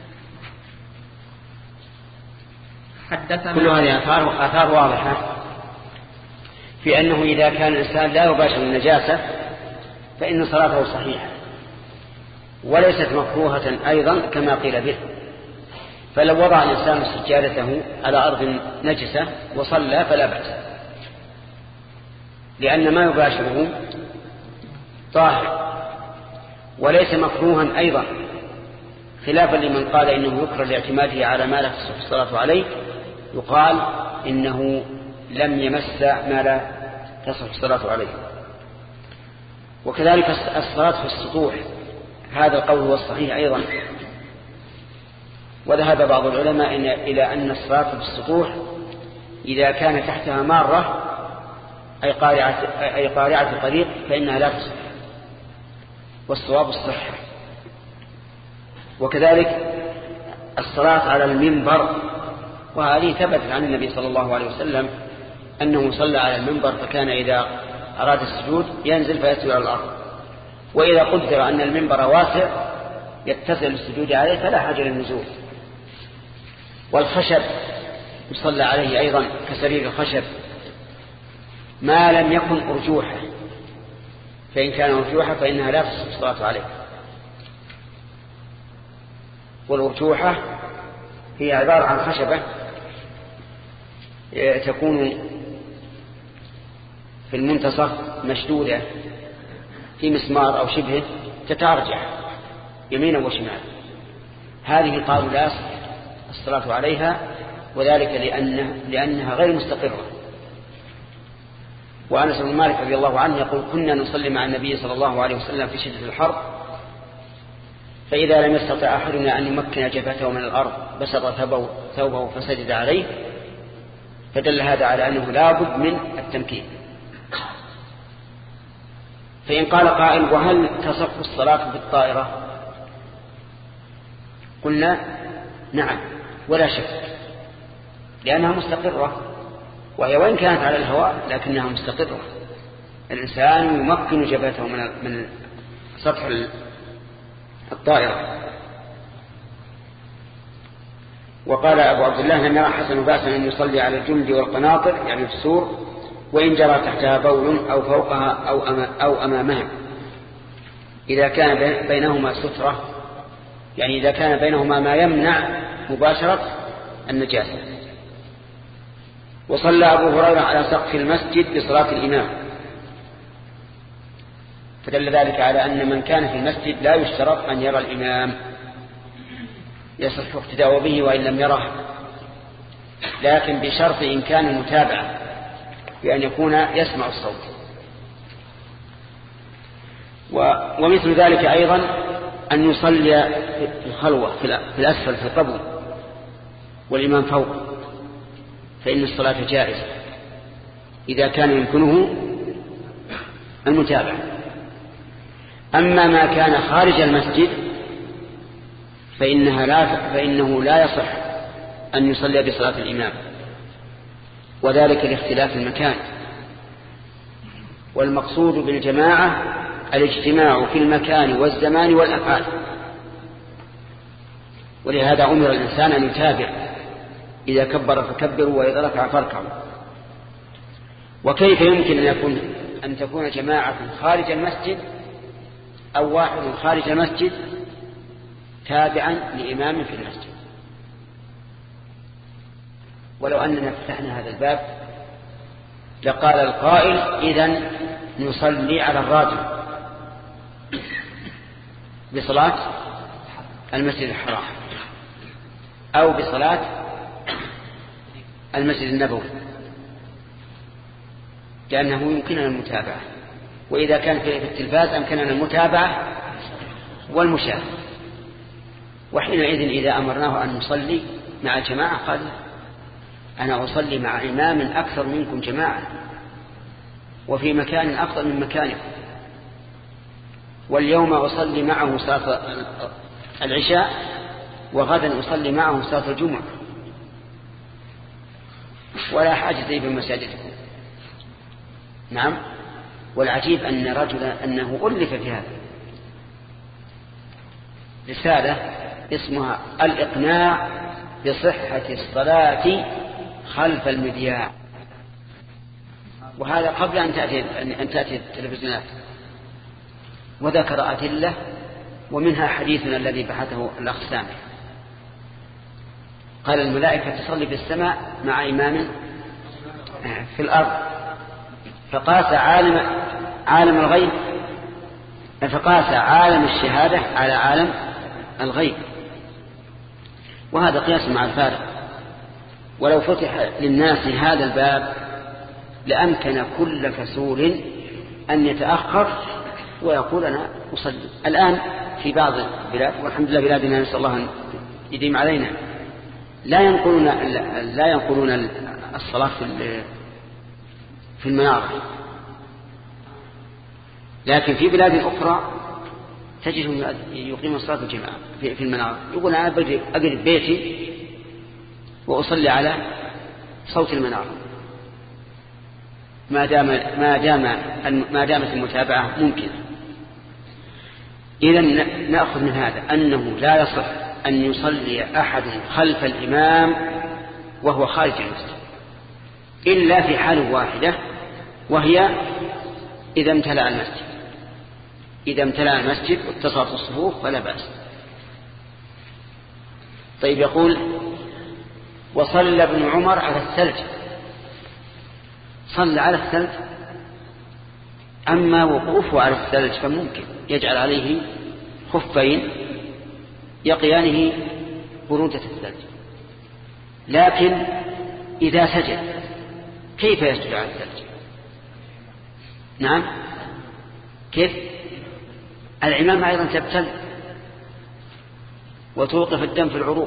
B: حدثنا
A: كل هذه آثار واضحة في أنه إذا كان الإنسان لا يباشر النجاسة فإن صلاته صحيحة وليست مكروهة أيضا كما قيل به. فلو وضع الإنسان سجادته على أرض نجسة وصلى فلا بأس، لأن ما يباشره طاهر وليس مكروها أيضا، خلافا لمن قال إنه يكره لاعتماده على ما لا تصح الصلاة عليه، يقال إنه لم يمس ما لا تصح الصلاة عليه. وكذلك الصلاة في السطوح، هذا القول هو الصحيح أيضا. وذهب بعض العلماء إلى أن الصلاة في السطوح إذا كان تحتها مارة أي قارعة طريق فإنها لا تصح، والصواب الصحة. وكذلك الصلاة على المنبر، وهذه ثبتت عن النبي صلى الله عليه وسلم أنه صلى على المنبر، فكان إذا أراد السجود ينزل فيسجد على الأرض، وإذا قدر أن المنبر واسع يتصل السجود عليه فلا حاجة للنزول. والخشب يصلى عليه أيضا كسرير الخشب ما لم يكن أرجوحة، فإن كان أرجوحة فإنها لا تصح الصلاة عليه. والأرجوحة هي عبارة عن خشبة تكون في المنتصف مشدودة في مسمار أو شبهه تتارجح يمينا وشمالا، هذه قالوا لا يصح الصلاة عليها، وذلك لأنها غير مستقرة. وأنس بن مالك رضي الله عنه يقول: كنا نصلي مع النبي صلى الله عليه وسلم في شدة الحر، فإذا لم يستطع أحدنا أن يمكن جبهته من الأرض بسط ثوبه فسجد عليه، فدل هذا على أنه لا بد من التمكين. فإن قال قائل: وهل تصح الصلاة بالطائرة؟ قلنا: نعم ولا شك، لأنها مستقرة، وهي وإن كانت على الهواء لكنها مستقرة. الإنسان يمكن جبهته من سطح الطائرة. وقال أبو عبد الله: لم يرى حسن بأسا أن يصلي على الجند والقناطر، يعني في السور، وإن جرى تحتها بول أو فوقها أو أمامها، إذا كان بينهما سترة، يعني إذا كان بينهما ما يمنع مباشرة النجاسة. وصلى أبو هريرة على سقف المسجد بصلاة الإمام، فدل ذلك على أن من كان في المسجد لا يشترط أن يرى الإمام، يصح اقتداء به وإن لم يره، لكن بشرط إمكان المتابعة بأن يكون يسمع الصوت. ومثل ذلك أيضا أن يصلي في الخلوة في الأسفل في القبو والإمام فوق، فإن الصلاة جائزة إذا كان يمكنه المتابعة. أما ما كان خارج المسجد فإنه لا يصح أن يصلي بصلاة الإمام، وذلك لاختلاف المكان. والمقصود بالجماعة الاجتماع في المكان والزمان والأفعال، ولهذا أمر الإنسان أن يتابع، إذا كبر فكبروا وإذا ركع فاركعوا. وكيف يمكن أن تكون جماعة خارج المسجد أو واحد خارج المسجد تابعا لإمام في المسجد؟ ولو أننا فتحنا هذا الباب لقال القائل: إذن نصلي على الراجل بصلاة المسجد الحرام أو بصلاة المسجد النبوي، لأنه يمكننا المتابعة. وإذا كان في التلفاز أمكننا المتابعة والمشاهدة. وحينئذ إذا أمرناه أن نصلي مع جماعة قال: أنا أصلي مع إمام أكثر منكم جماعة وفي مكان أفضل من مكانكم، واليوم أصلي معه صلاة العشاء وغدا أصلي معه صلاة الجمعة، ولا حاجة لي بمساجدكم. نعم، والعجيب أن رجلا أنه ألف في هذا رسالة اسمها الإقناع بصحة الصلاة خلف المذياع، وهذا قبل أن تأتي التلفزيونات، وذكر أدلة ومنها حديثنا الذي بحثه الأخ سامي، قال الملائكة تصلي في السماء مع إمام في الأرض، فقاس عالم الغيب، فقاس عالم الشهادة على عالم الغيب، وهذا قياس مع الفارق. ولو فتح للناس هذا الباب لأمكن كل كسول أن يتأخر ويقول أنا أصلي. الآن في بعض البلاد، والحمد لله بلادنا نسأل الله أن يديم علينا، لا ينقلون الصلاة في المنارة، لكن في بلاد أخرى تجدهم يقيمون الصلاة الجماعة في المنارة. يقول أنا أقرب بيتي وأصلي على صوت المنارة ما دامت المتابعة ممكنة. إذن نأخذ من هذا أنه لا يصح أن يصلي أحد خلف الإمام وهو خارج المسجد إلا في حال واحدة، وهي إذا امتلأ المسجد واتصلت الصفوف فلا بأس. طيب، يقول وصلى ابن عمر على الثلج، صلى على الثلج، أما وقوفه على الثلج فممكن يجعل عليه خفين يقيانه برودة الثلج، لكن إذا سجد كيف يسجد على الثلج؟ نعم، كيف؟ العمامة أيضا تبتل وتوقف الدم في العروق،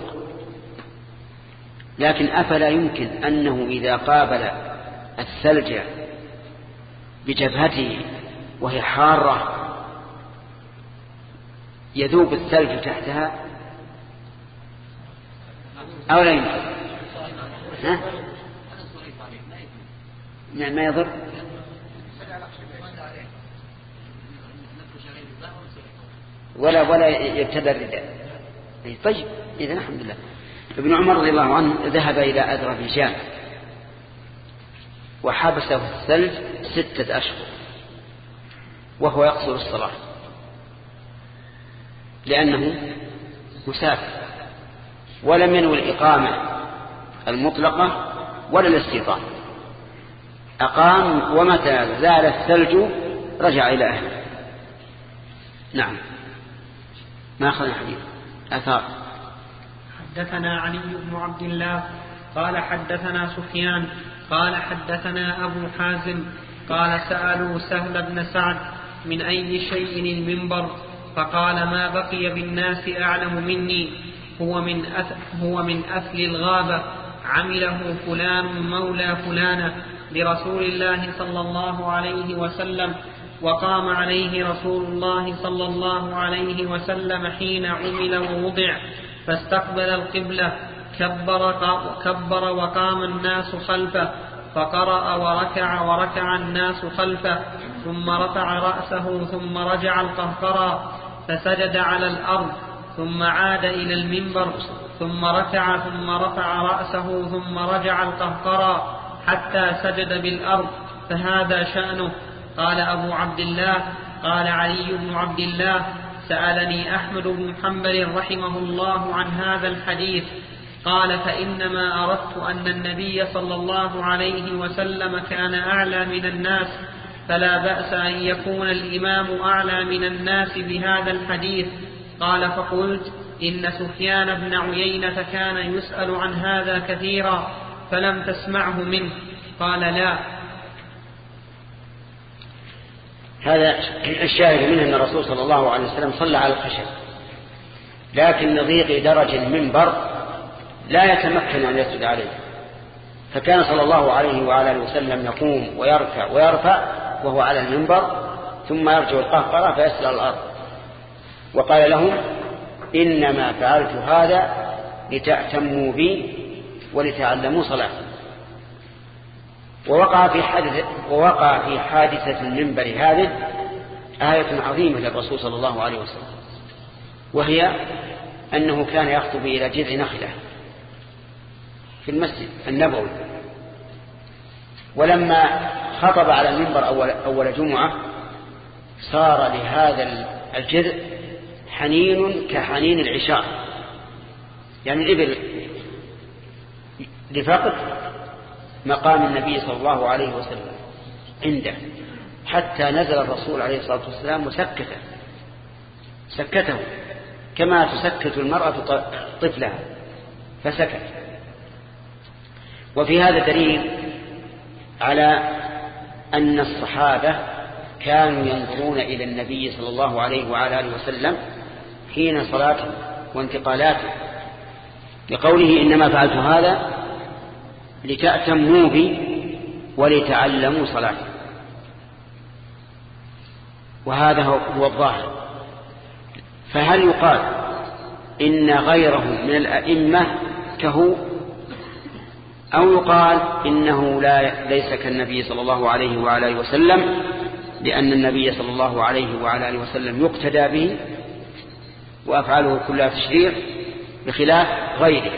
A: لكن أفلا يمكن أنه إذا قابل الثلج بجبهته وهي حارة يذوب الثلج تحتها أو لا يمكن؟ ما يضر؟ ولا يبتدى الرداء. طيب، إذا الحمد لله. ابن عمر رضي الله عنه ذهب إلى أذربيجان وحبسه الثلج 6 أشهر وهو يقصر الصلاة لأنه مسافر، ولم ينوي الإقامة المطلقة ولا الاستيطان، أقام ومتى زال الثلج رجع إلى أهله. نعم، ما أخذ الحديث أثار.
B: حدثنا علي بن عبد الله قال حدثنا سفيان قال حدثنا أبو حازم قال سألوا سهل بن سعد من أي شيء المنبر، فقال ما بقي بالناس أعلم مني، هو من أثل الغابة، عمله فلان مولى فلانة لرسول الله صلى الله عليه وسلم، وقام عليه رسول الله صلى الله عليه وسلم حين عمل ووضع، فاستقبل القبلة، كبر وقام الناس خلفه، فقرأ وركع الناس خلفه، ثم رفع رأسه ثم رجع القهقرى، فسجد على الأرض، ثم عاد إلى المنبر، ثم ركع ثم رفع رأسه ثم رجع القهقرى حتى سجد بالأرض، فهذا شأنه. قال أبو عبد الله قال علي بن عبد الله سألني أحمد بن حنبل رحمه الله عن هذا الحديث، قال فإنما أردت أن النبي صلى الله عليه وسلم كان أعلى من الناس، فلا بأس أن يكون الإمام أعلى من الناس بهذا الحديث. قال فقلت إن سفيان بن عيينة كان يسأل عن هذا كثيرا فلم تسمعه منه. قال لا.
A: هذا الشاهد منه أن الرسول صلى الله عليه وسلم صلى على الخشب، لكن لضيق درج المنبر لا يتمكن أن يسجد عليه، فكان صلى الله عليه وعلى اله وسلم يقوم ويرفع وهو على المنبر، ثم يرجع القهقرة فيسجد على الأرض. وقال لهم إنما فعلت هذا لتأتموا بي ولتعلموا صلاة. ووقع في حادثة المنبر هذه آية عظيمة للرسول صلى الله عليه وسلم، وهي أنه كان يخطب إلى جذع نخلة في المسجد النبوي، ولما خطب على المنبر أول جمعة صار لهذا الجذع حنين كحنين العشاء، يعني الإبل لفقد مقام النبي صلى الله عليه وسلم عنده، حتى نزل الرسول عليه الصلاة والسلام سكته كما تسكت المرأة طفلها فسكت. وفي هذا دليل على أن الصحابة كانوا ينظرون إلى النبي صلى الله عليه وعلى آله وسلم حين صلاته وانتقالاته، لقوله إنما فعلت هذا لتأتموا بي ولتعلموا صلاتي، وهذا هو الظاهر. فهل يقال إن غيره من الأئمة كهو، أو يقال إنه ليس كالنبي صلى الله عليه وعلى آله وسلم، لأن النبي صلى الله عليه وعلى آله وسلم يقتدى به وأفعاله كلها تشريع بخلاف غيره؟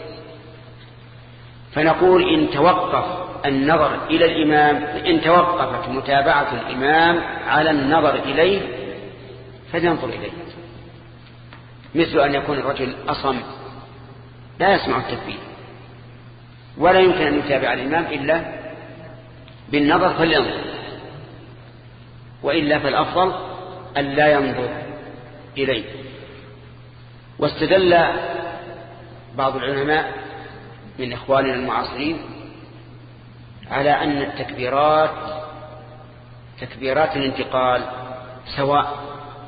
A: فنقول إن توقف النظر إلى الإمام، إن توقفت متابعة الإمام على النظر إليه فلينظر إليه، مثل أن يكون الرجل أصم لا يسمع التكبير ولا يمكن أن يتابع الإمام إلا بالنظر فلينظر، وإلا فالأفضل أن لا ينظر إليه. واستدل بعض العلماء من إخواننا المعاصرين على أن تكبيرات الانتقال سواء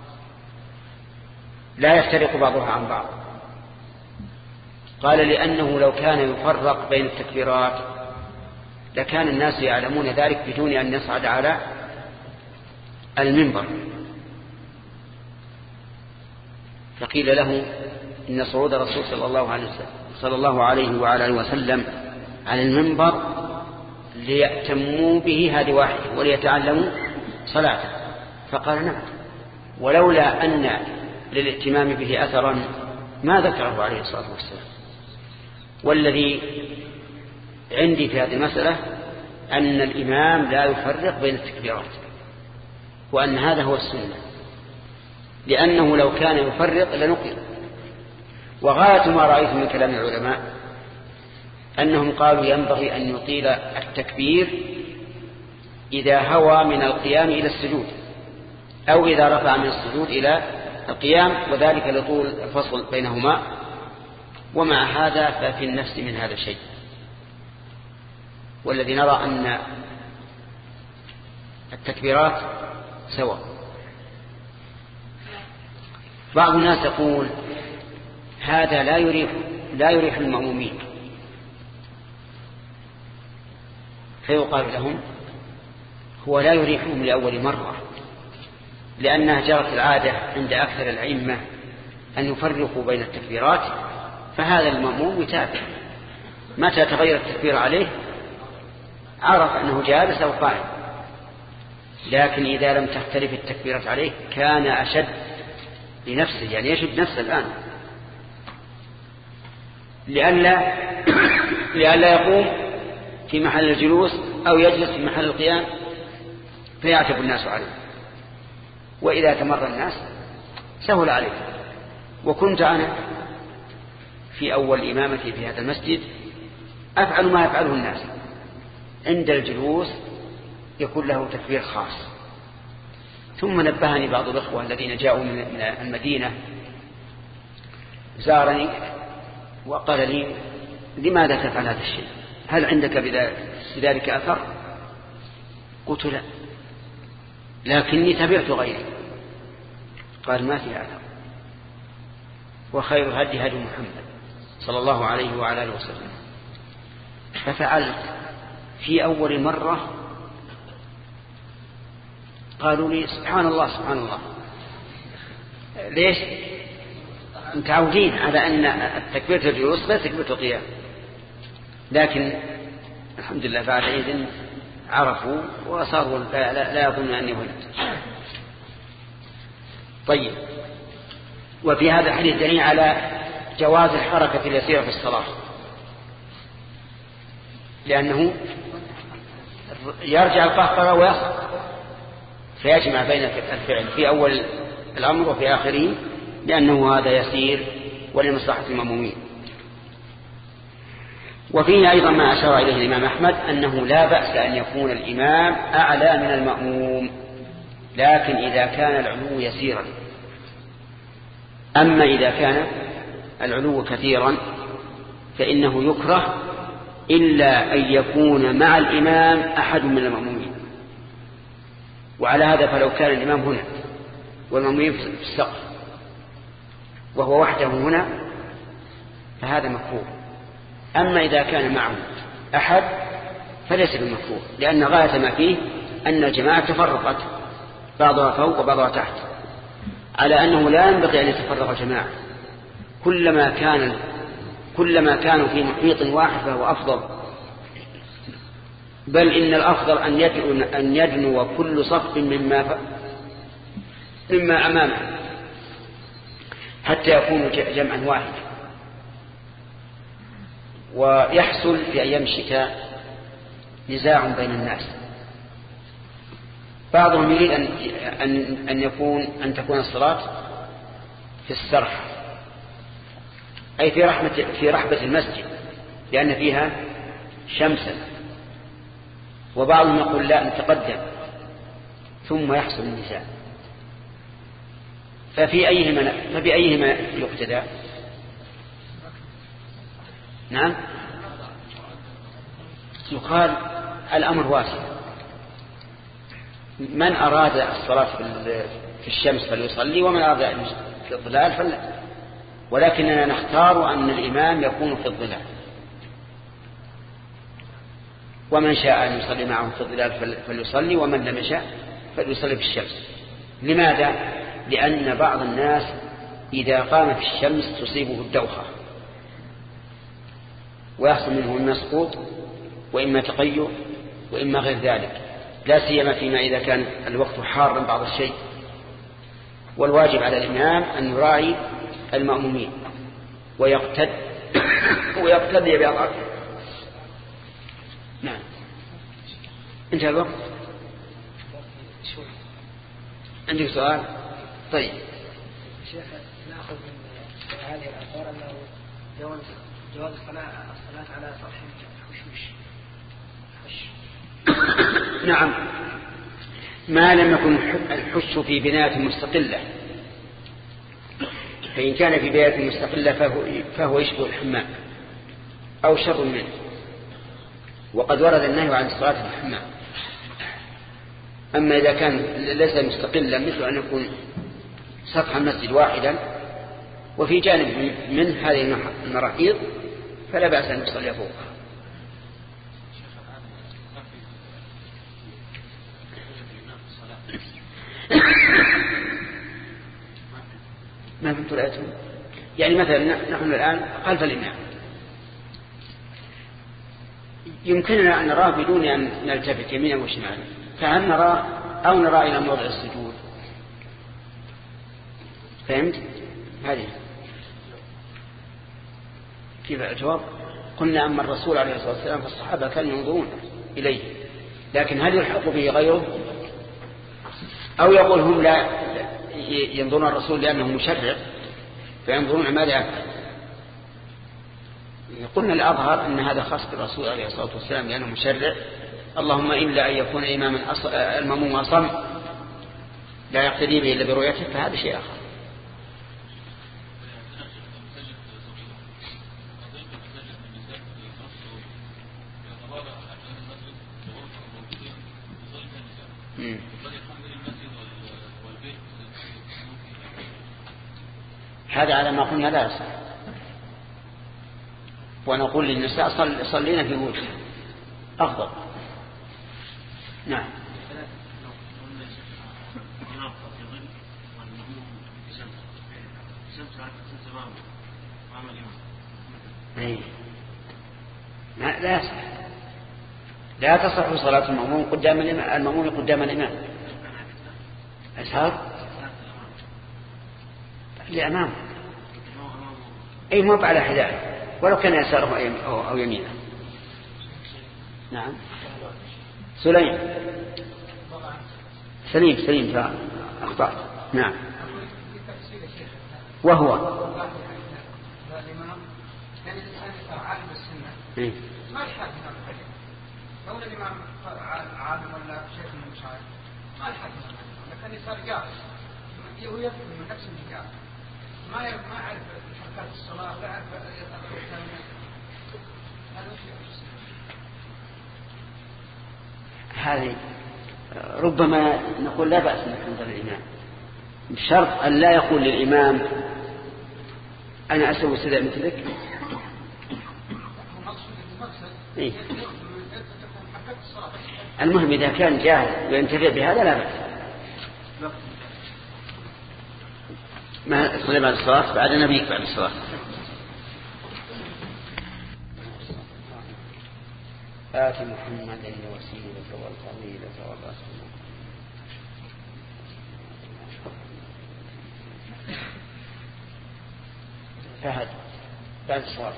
A: لا يفترق بعضها عن بعض. قال لأنه لو كان يفرق بين التكبيرات لكان الناس يعلمون ذلك بدون أن يصعد على المنبر. فقيل له إن صعود الرسول صلى الله عليه وعلى آله وسلم على المنبر ليأتموا به هذه واحدة وليتعلموا صلاته، فقال نعم، ولولا أن للائتمام به أثرا ما ذكره عليه الصلاة والسلام. والذي عندي في هذه المسألة أن الإمام لا يفرق بين التكبيرات، وأن هذا هو السنة، لأنه لو كان يفرق لنقل. وغاية ما رأيت من كلام العلماء أنهم قالوا ينبغي أن يطيل التكبير إذا هوى من القيام إلى السجود، أو إذا رفع من السجود إلى القيام، وذلك لطول الفصل بينهما. ومع هذا ففي النفس من هذا الشيء، والذي نرى أن التكبيرات سواء. بعض الناس يقول هذا لا يريح المأمومين، فيقال لهم هو لا يريحهم لأول مرة، لأنها جرت العادة عند أكثر الأئمة أن يفرقوا بين التكبيرات، فهذا المأموم يتابع، متى تغير التكبير عليه عرف أنه جالس أو قائم. لكن إذا لم تختلف التكبيرات عليه كان أشد لنفسه، يعني يشد نفسه الآن لئلا يقوم في محل الجلوس أو يجلس في محل القيام فيعتب الناس عليه. وإذا تمر الناس سهل عليه. وكنت أنا في أول إمامتي في هذا المسجد أفعل ما يفعله الناس، عند الجلوس يكون له تكبير خاص. ثم نبهني بعض الأخوة الذين جاءوا من المدينة، زارني وقال لي لماذا تفعل هذا الشيء؟ هل عندك بذلك أثر؟ قلت لا، لكني تبعت غيري. قال ما في أثر، وخير هدي هدي محمد صلى الله عليه وعلى آله وسلم. ففعلت في أول مرة، قالوا لي سبحان الله سبحان الله. ليش؟ متعودين على أن التكبيرة الجلوس لا تكبيرة القيام. لكن الحمد لله بعد إذن عرفوا وصاروا لا يظن أني ولد. طيب، وفي هذا الحديث دليل على جواز الحركة اليسيرة في الصلاة، لأنه يرجع القهقرة ويصل فيجمع بين الفعل في أول الأمر وفي آخره، لأنه هذا يسير ولمصلحة المأمومين. وفيه أيضا ما أشار إليه الإمام أحمد أنه لا بأس أن يكون الإمام أعلى من المأموم، لكن إذا كان العلو يسيرا. أما إذا كان العلو كثيرا فإنه يكره إلا أن يكون مع الإمام أحد من المأمومين. وعلى هذا فلو كان الإمام هنا والمأمومين في السقف وهو وحده هنا فهذا مكروه. أما إذا كان معه أحد فليس بمكروه، لأن غاية ما فيه أن الجماعة تفرقت بعضها فوق وبعضها تحت، على أنه لا ينبغي أن يتفرق الجماعة. كلما كانوا في محيط واحد فهو أفضل، بل إن الأفضل أن يدنو كل صف مما أمامه حتى يكونوا جمعا واحدا. ويحصل في أيام الشتاء نزاع بين الناس، بعضهم يريد أن تكون الصلاة في السرح، أي في رحبة المسجد لأن فيها شمسا، وبعضهم يقول لا نتقدم، ثم يحصل النزاع. فبأيهما يقتدى؟ نعم، يقال الأمر واسع، من أراد الصلاة في الشمس فليصلي، ومن أراد في الظلال فلا، ولكننا نختار أن الإمام يكون في الظلال، ومن شاء أن يصلي معه في الظلال فليصلي، ومن لم يشاء فليصلي في الشمس. لماذا؟ لأن بعض الناس إذا قام في الشمس تصيبه الدوخة ويحصل منه إما سقوط وإما تقيؤ وإما غير ذلك، لا سيما فيما إذا كان الوقت حارا بعض الشيء. والواجب على الإمام أن يراعي المأمومين ويقتدي بأضعافهم. نعم، انتهى الوقت. عندك سؤال؟ طيب
D: شيخ، نأخذ من هذه الآثار أنه جواز الصلاة على سطح
A: نعم، ما لم يكن الحش في بناية مستقلة، فإن كان في بناية مستقلة فهو يشبه الحمام أو شر منه، وقد ورد النهي عن الصلاة في الحمام. أما إذا كان ليس مستقلا مثل أن يكون سطح المسجد واحدا وفي جانب من هذه المراحيض فلا بأس أن يصلي فوقها. ما فهمت رأيتم؟ يعني مثلا نحن الآن خلف الإمام، يمكننا أن نراه بدون أن نلتفت يمينا وشمالا، فهل نراه أو نرى إلى موضع السجود؟ فهمت؟ هذه كيف الجواب؟ قلنا أما الرسول عليه الصلاة والسلام فالصحابة كانوا ينظرون إليه، لكن هل يلحق به غيره؟ أو يقول هم لا ينظرون الرسول لأنه مشرع فينظرون ماذا أكثر؟ قلنا الأظهر أن هذا خاص بالرسول عليه الصلاة والسلام لأنه مشرع، اللهم إلا أن يكون إماما المأموم أصم لا يقتدي به إلا برؤيته، فهذا شيء آخر. هذا على ما قلنا لا يصح، ونقول للنساء صلينا في بيوتكم أفضل. نعم. لا يصح، لا تصح صلاة المأموم قدام الإمام، المأموم قدام الإمام. يسار لأمام، أي مو على حذائه ولو كان يساره أو يمينه. نعم سليم فأخطأت. نعم. وهو
C: يعني الإنسان يصير عالم بالسنة ما يحتاج هذا الحديث. لو الإمام عالم ولا شيخ من المشايخ ما يحتاج هذا الحديث، لكن يصير جالس ويفهم من نفس الحجاب ما يعرف حركات الصلاة ولا يعرف
A: هذه ربما نقول لا بأس أن تنظر الإمام بشرط أن لا يقول للإمام أنا أسوي سدع مثلك. إيه؟ المهم إذا كان جاهل وينتفع بهذا لا بأس. ما تصلي بعد الصلاة بعد نبيك بعد الصلاة. آت محمدا الوسيلة والفضيلة والرسول. فهد بعد الصلاة.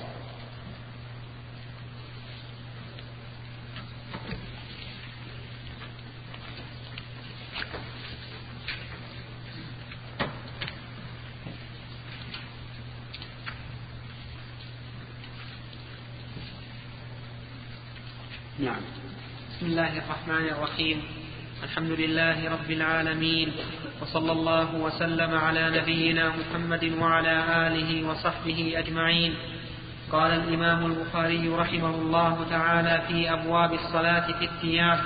A: نعم.
B: بسم الله الرحمن الرحيم. الحمد لله رب العالمين، وصلى الله وسلم على نبينا محمد وعلى آله وصحبه أجمعين. قال الإمام البخاري رحمه الله تعالى في أبواب الصلاة في الثياب: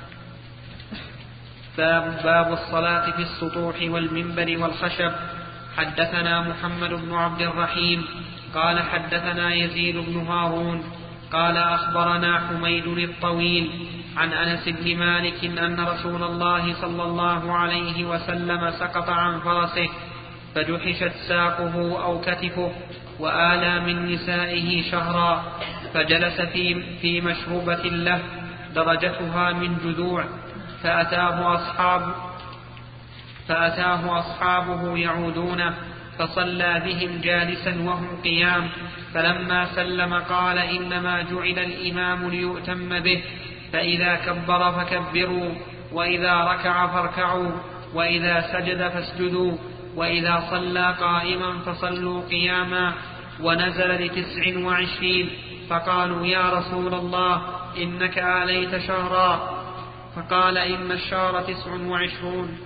B: باب الصلاة في السطوح والمنبر والخشب. حدثنا محمد بن عبد الرحيم قال حدثنا يزيد بن هارون قال أخبرنا حميد الطويل عن أنس بن مالك أن رسول الله صلى الله عليه وسلم سقط عن فرسه فجحشت ساقه أو كتفه وآلى من نسائه شهرا، فجلس في مشروبة له درجتها من جذوع، فأتاه أصحابه يعودونه فصلى بهم جالسا وهم قيام، فلما سلم قال: إنما جعل الإمام ليؤتم به، فإذا كبر فكبروا، وإذا ركع فاركعوا، وإذا سجد فاسجدوا، وإذا صلى قائما فصلوا قياما. ونزل ل29 فقالوا: يا رسول الله إنك آليت شهرا، فقال: إن الشهر 29.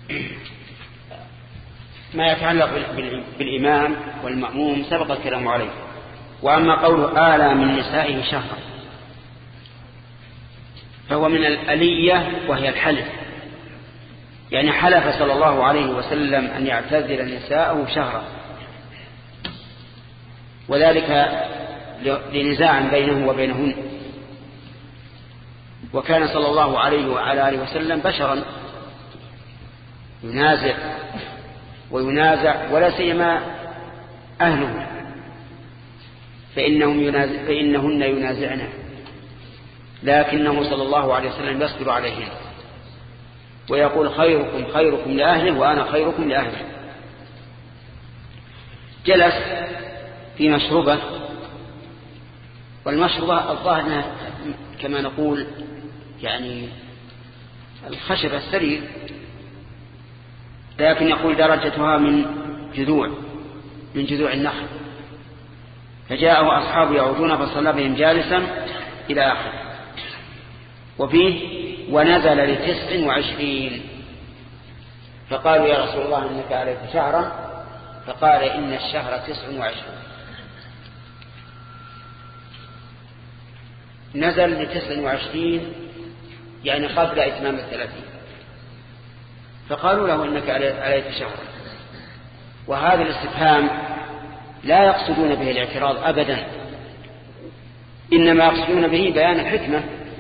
A: ما يتعلق بالإمام والمأموم سبق الكلام عليه. وأما قول آلى من نسائه شهرا فهو من الألية وهي الحلف، يعني حلف صلى الله عليه وسلم أن يعتزل نساءه شهرا، وذلك لنزاع بينه وبينهن. وكان صلى الله عليه وعلى آله وسلم بشرا ينازع وينازع، ولا سيما أهله فإنهن ينازعنه، لكنه صلى الله عليه وسلم يصبر عليهن ويقول: خيركم خيركم لأهله وأنا خيركم لأهله. جلس في مشروبة، والمشروبة الظاهر كما نقول يعني الخشب السرير، لكن يقول درجتها من جذوع النخل. فجاءه أصحاب يعودون فصلى بهم جالسا إلى آخر. وفيه: ونزل ل29 فقالوا: يا رسول الله إنك عليك شهرا، فقال: إن الشهر 29. نزل ل29 يعني قبل إتمام 30، فقالوا له: إنك عليك شهرا. وهذا الاستفهام لا يقصدون به الاعتراض أبدا، إنما يقصدون به بيان الحكمة.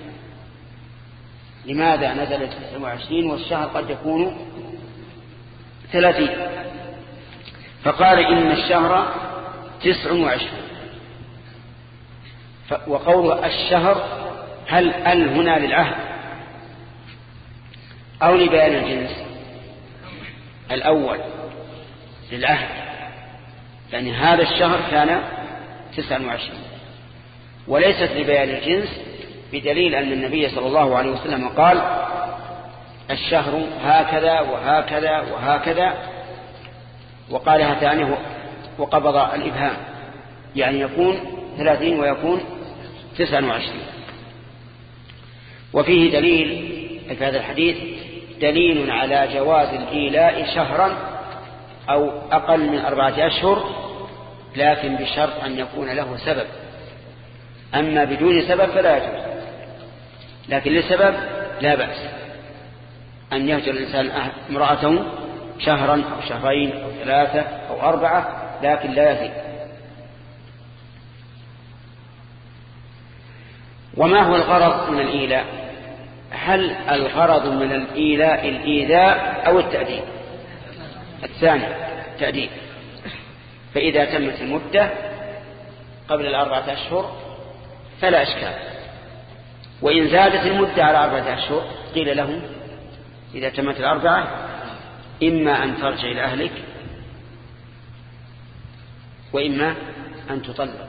A: لماذا نزل 29 والشهر قد يكون 30؟ فقال: إن الشهر 29. وقول الشهر هل هنا للعهد أو لبيان الجنس؟ الأول للعهد، يعني هذا الشهر كان 29، وليست لبيان الجنس، بدليل أن النبي صلى الله عليه وسلم قال الشهر هكذا وهكذا وهكذا، وقال هاتان وقبض الإبهام، يعني يكون 30 ويكون 29. وفيه دليل في هذا الحديث دليل على جواز الإيلاء شهرا أو أقل من 4 أشهر، لكن بشرط أن يكون له سبب. أما بدون سبب فلا يجوز، لكن لسبب لا بأس أن يهجر الإنسان امرأته شهرا أو شهرين أو 3 أو 4، لكن لا يزيد. وما هو الغرض من الإيلاء؟ هل الغرض من الإيلاء الإيذاء أو التأديب؟ الثاني، تأديب. فإذا تمت المدة قبل 4 أشهر فلا إشكال، وإن زادت المدة على 4 أشهر قيل له إذا تمت 4 إما أن ترجع إلى أهلك وإما أن تطلق.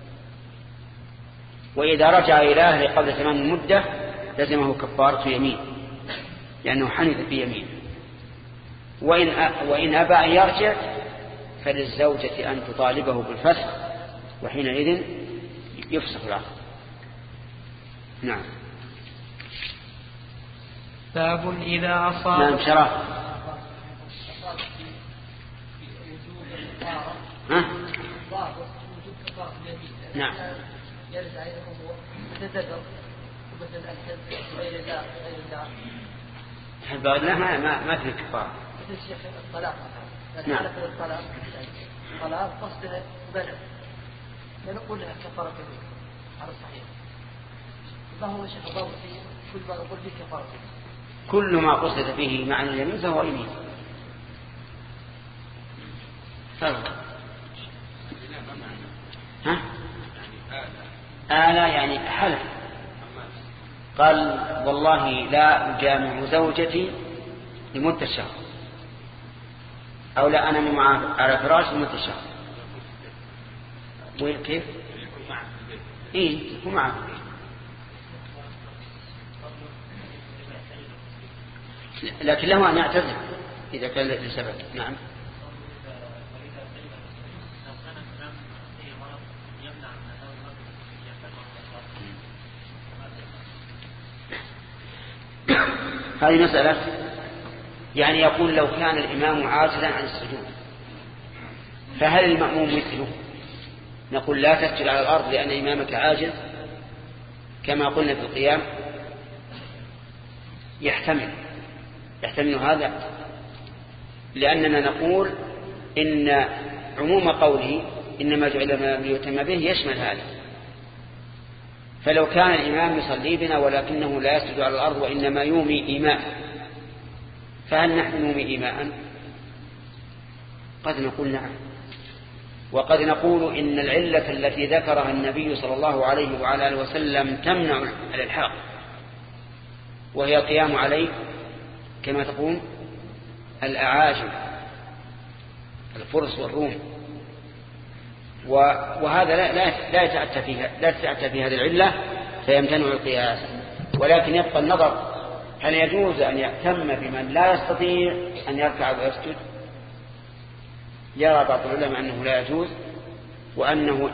A: وإذا رجع إلى أهله قبل تمام المدة لزمه كفارة يمين، لأنه حنث في يمين. وإن أبى أن يرجع فللزوجة أن تطالبه بالفسخ، وحينئذ يفسخ العقد. نعم.
B: باب إذا أصاب.
A: نعم شرع. نعم.
D: يرجع إلى الأمور تتذكر مثل غير الله غير الله.
A: بعد لا ما في كفارة.
D: مثل شيخ الطلاق مثلا،
A: نعم.
D: حالة الطلاق قصد بلد لا نقول لها كفارة على الصحيح. ما هو شيخ الضابط كل ما نقول به كفارة؟
A: كل ما قصد به معنى اليمين فهو يمين. ها؟ آلة يعني حلف، قال والله لا أجامع زوجتي لمدة شهر، أو لا أنام معه على فراش لمدة شهر. كيف؟ يكون معه. لكن له أن يعتذر إذا كان لسبب. نعم. هذه مسألة، يعني يقول لو كان الإمام عاجزا عن السجود فهل المأموم مثله؟ نقول لا تسجد على الأرض لأن إمامك عاجز كما قلنا في القيام. يحتمل هذا، لأننا نقول إن عموم قوله إنما جعل ما ليتم به يشمل هذا. فلو كان الإمام يصلي بنا ولكنه لا يسجد على الأرض وإنما يومي إيماء، فهل نحن نومي إيماء؟ قد نقول نعم، وقد نقول إن العلة التي ذكرها النبي صلى الله عليه وعلى آله وسلم تمنع الإلحاق، وهي القيام عليه كما تقول الأعاجم الفرس والروم، وهذا لا يتأتى في هذه العلة فيمتنع القياس. ولكن يبقى النظر، هل يجوز أن يأتم بمن لا يستطيع أن يركع ويسجد؟ يرى بعض العلماء أنه لا يجوز، وأنه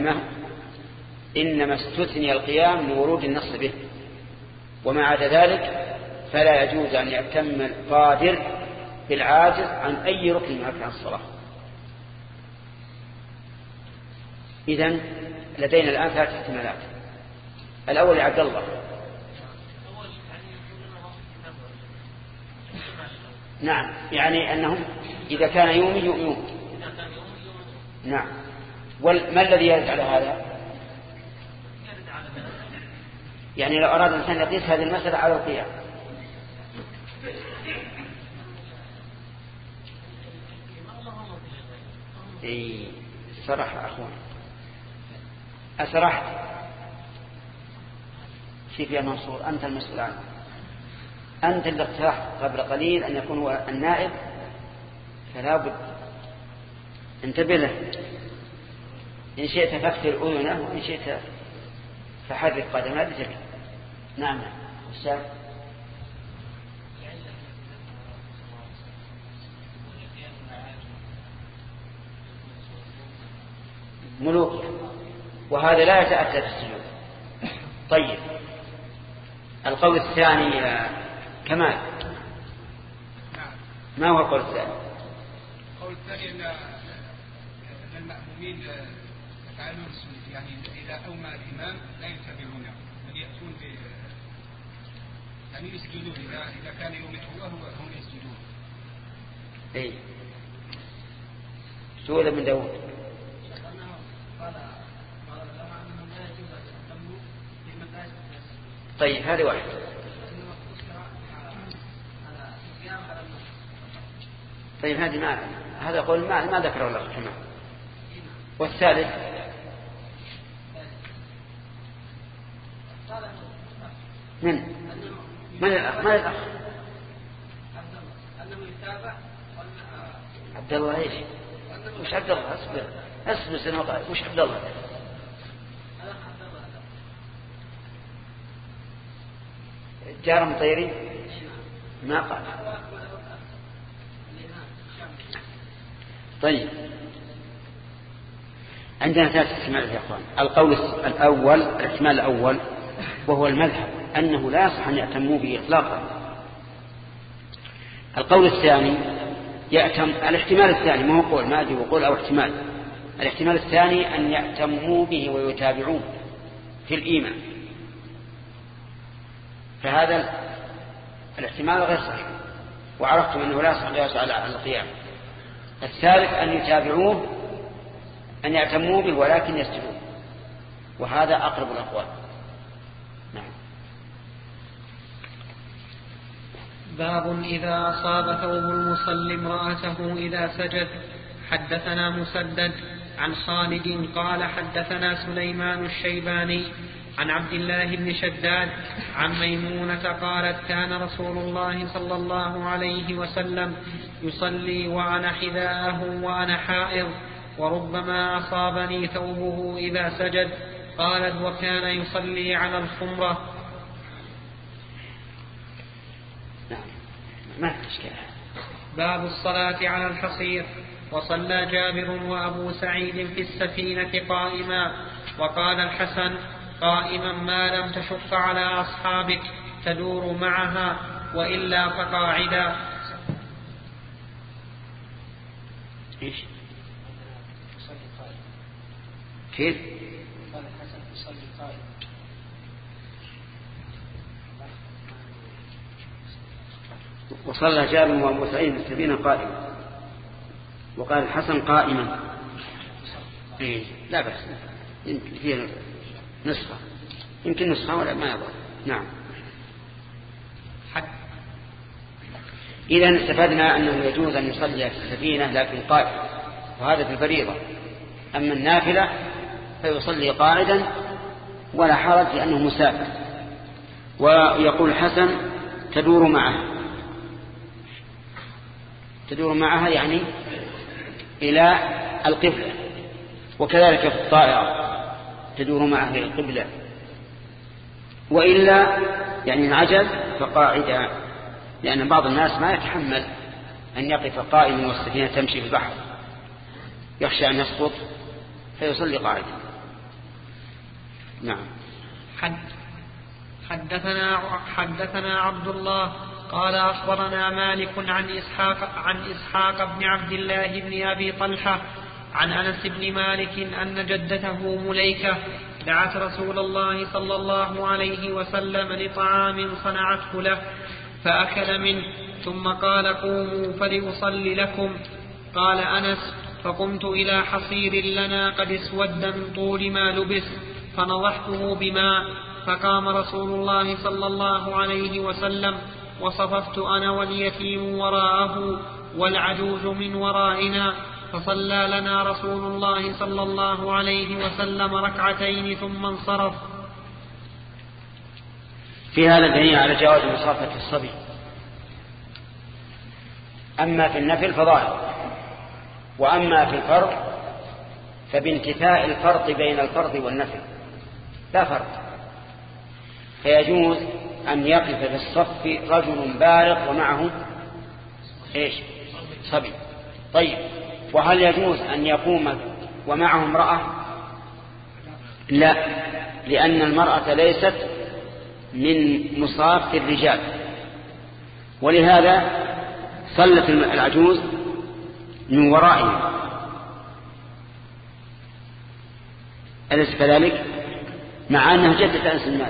A: إنما استثني القيام لورود النص به، وما عدا ذلك فلا يجوز أن يأتم القادر بالعاجز عن أي ركن من أركان الصلاة. إذن لدينا الآن 3 احتمالات. الأول عبد الله. نعم، يعني أنهم إذا كان يومي يؤمنون. نعم. ما الذي يرد على هذا؟ يعني لو أراد الإنسان يقيس هذه المسألة على القيام، صرح أخوان أسرحت شيف يا منصور أنت المسؤول عنه، أنت اللي اقترحت قبل قليل أن يكون هو النائب، فلا بد انتبه له. إن شئت فاكثر أذنه وإن شئت فحرك قدمه بجميع. نعم أستاذ. ملوك، وهذا لا يتأتى في السجود. طيب القول الثاني يا كمال، ما هو القول الثاني؟
C: القول الثاني أن المأمومين يفعلون السجود، يعني إذا أومى الإمام لا يتبعونه بل يأتون يعني يسجدون إذا كان يومه هم يسجدون.
A: أي سؤال من داود. طيب هذه واحد. طيب هذه ما هذا قول ما ذكره الله كمان. والثالث من الأخ عبد الله. ايش وش عبد الله؟ اصبر سنوات. وش عبد الله؟ جار مطيري ما قال. طيب عندنا ثلاث احتمالات يا اخوان. القول الاول، الاحتمال الاول وهو المذهب انه لا يصح ان يأتموا به اطلاقا. القول الثاني الاحتمال الثاني ما هو قول، ما ادري وقول او احتمال. الاحتمال الثاني ان يأتموا به ويتابعوه في الإيمان، فهذا الاحتمال غير صحيح، وعرفتم أنه لا يصح على القيام. الثالث أن يتابعوه، أن يعتموا به ولكن يسجدون، وهذا أقرب الأقوال. نعم.
B: باب إذا أصاب ثوب المصلي امرأته إذا سجد. حدثنا مسدد عن خالد قال حدثنا سليمان الشيباني عن عبد الله بن شداد عن ميمونة قالت كان رسول الله صلى الله عليه وسلم يصلي وأنا حذاءه وأنا حائض، وربما أصابني ثوبه إذا سجد. قالت وكان يصلي على الخمرة. باب الصلاة على الحصير. وصلى جابر وأبو سعيد في السفينة قائما، وقال الحسن قائما ما لم تشق على أصحابك تدور معها، وإلا فقاعدا.
A: إيش؟ كيف؟
D: قال الحسن يصلي قائما.
A: وصلى جابر وأبو سعيد في السفينة قائما، وقال الحسن قائما. إيه لا بأس، يمكن فيها نسخة، يمكن نسخة ولا ما يضر. نعم. إذن استفدنا أنه يجوز أن يصلي في السفينة لكن قائما، وهذا في الفريضة. أما النافلة فيصلي قاعدا ولا حرج لأنه مسافر. ويقول الحسن تدور معها يعني إلى القبلة، وكذلك في الطائرة تدور معها إلى القبلة، وإلا يعني العجل فقاعدا، لأن بعض الناس ما يتحمل أن يقف قائما والسفينة تمشي في البحر، يخشى أن يسقط فيصلي قاعدا. نعم.
B: حدثنا عبد الله قال أخبرنا مالك عن إسحاق بن عبد الله بن أبي طلحة عن أنس بن مالك أن جدته مليكة دعت رسول الله صلى الله عليه وسلم لطعام صنعته له فأكل منه، ثم قال قوموا فلأصلي لكم. قال أنس فقمت إلى حصير لنا قد اسود من طول ما لبس فنضحته بماء، فقام رسول الله صلى الله عليه وسلم وصففت أنا واليتيم وراءه والعجوز من ورائنا، فصلى لنا رسول الله صلى الله عليه وسلم ركعتين ثم انصرف.
A: في هذا دليل على جواز مصافحة الصبي. أما في النفل فظاهر، وأما في الفرض فبانتفاء الفرق بين الفرض والنفل لا فرق، فيجوز أن يقف في الصف رجل بالغ ومعه صبي. طيب، وهل يجوز أن يقوم ومعه امرأة؟ لا، لأن المرأة ليست من مصاف الرجال، ولهذا صلت العجوز من ورائهم، أليس كذلك؟ مع أنها جدة أنس المال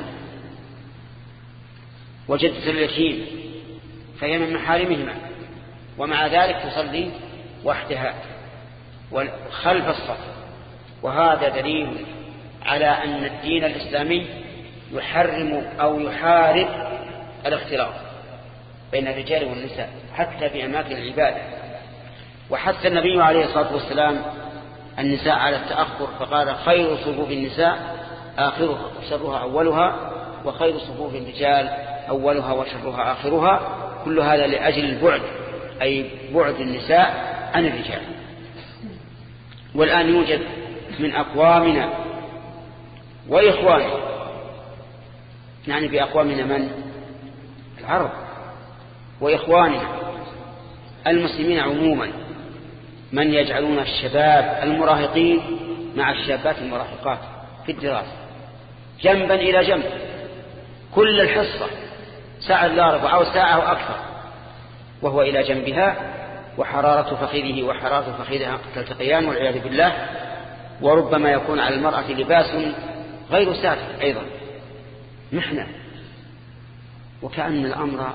A: وجدة اليتيم، فهي من محارمهما، ومع ذلك تصلي وحدها خلف الصف. وهذا دليل على أن الدين الإسلامي يحرم أو يحارب الاختلاط بين الرجال والنساء حتى في أماكن العبادة. وحث النبي عليه الصلاة والسلام النساء على التأخر، فقال: خير صفوف النساء آخرها وشرها أولها، وخير صفوف الرجال أولها وشرها آخرها. كل هذا لأجل البعد، أي بعد النساء عن الرجال. والآن يوجد من أقوامنا وإخواننا، يعني بأقوامنا من؟ العرب، وإخواننا المسلمين عموما، من يجعلون الشباب المراهقين مع الشابات المراهقات في الدراسة جنبا إلى جنب، كل الحصة ساعة إلا ربع أو ساعة أو أكثر، وهو إلى جنبها، وحرارة فخذه وحرارة فخذها تلتقيان والعياذ بالله. وربما يكون على المرأة لباس غير ساتر أيضا، محنة، وكأن الأمر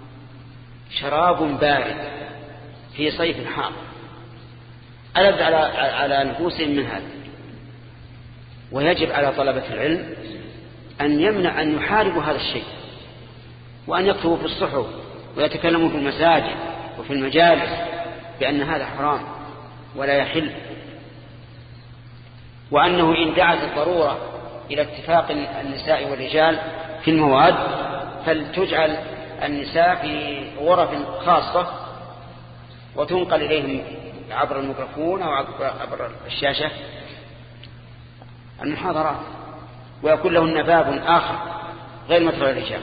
A: شراب بارد في صيف حار، ألذ على نفوسهم من هذا. ويجب على طلبة العلم أن يمنع أن يحاربوا هذا الشيء، وأن يكتبوا في الصحف ويتكلموا في المساجد وفي المجالس بأن هذا حرام ولا يحل، وأنه إن دعت الضرورة إلى اتفاق النساء والرجال في المواد فلتجعل النساء في غرف خاصة وتنقل إليهم عبر الميكروفون أو عبر الشاشة المحاضرات، ويكون لهن باب آخر غير مدخل الرجال.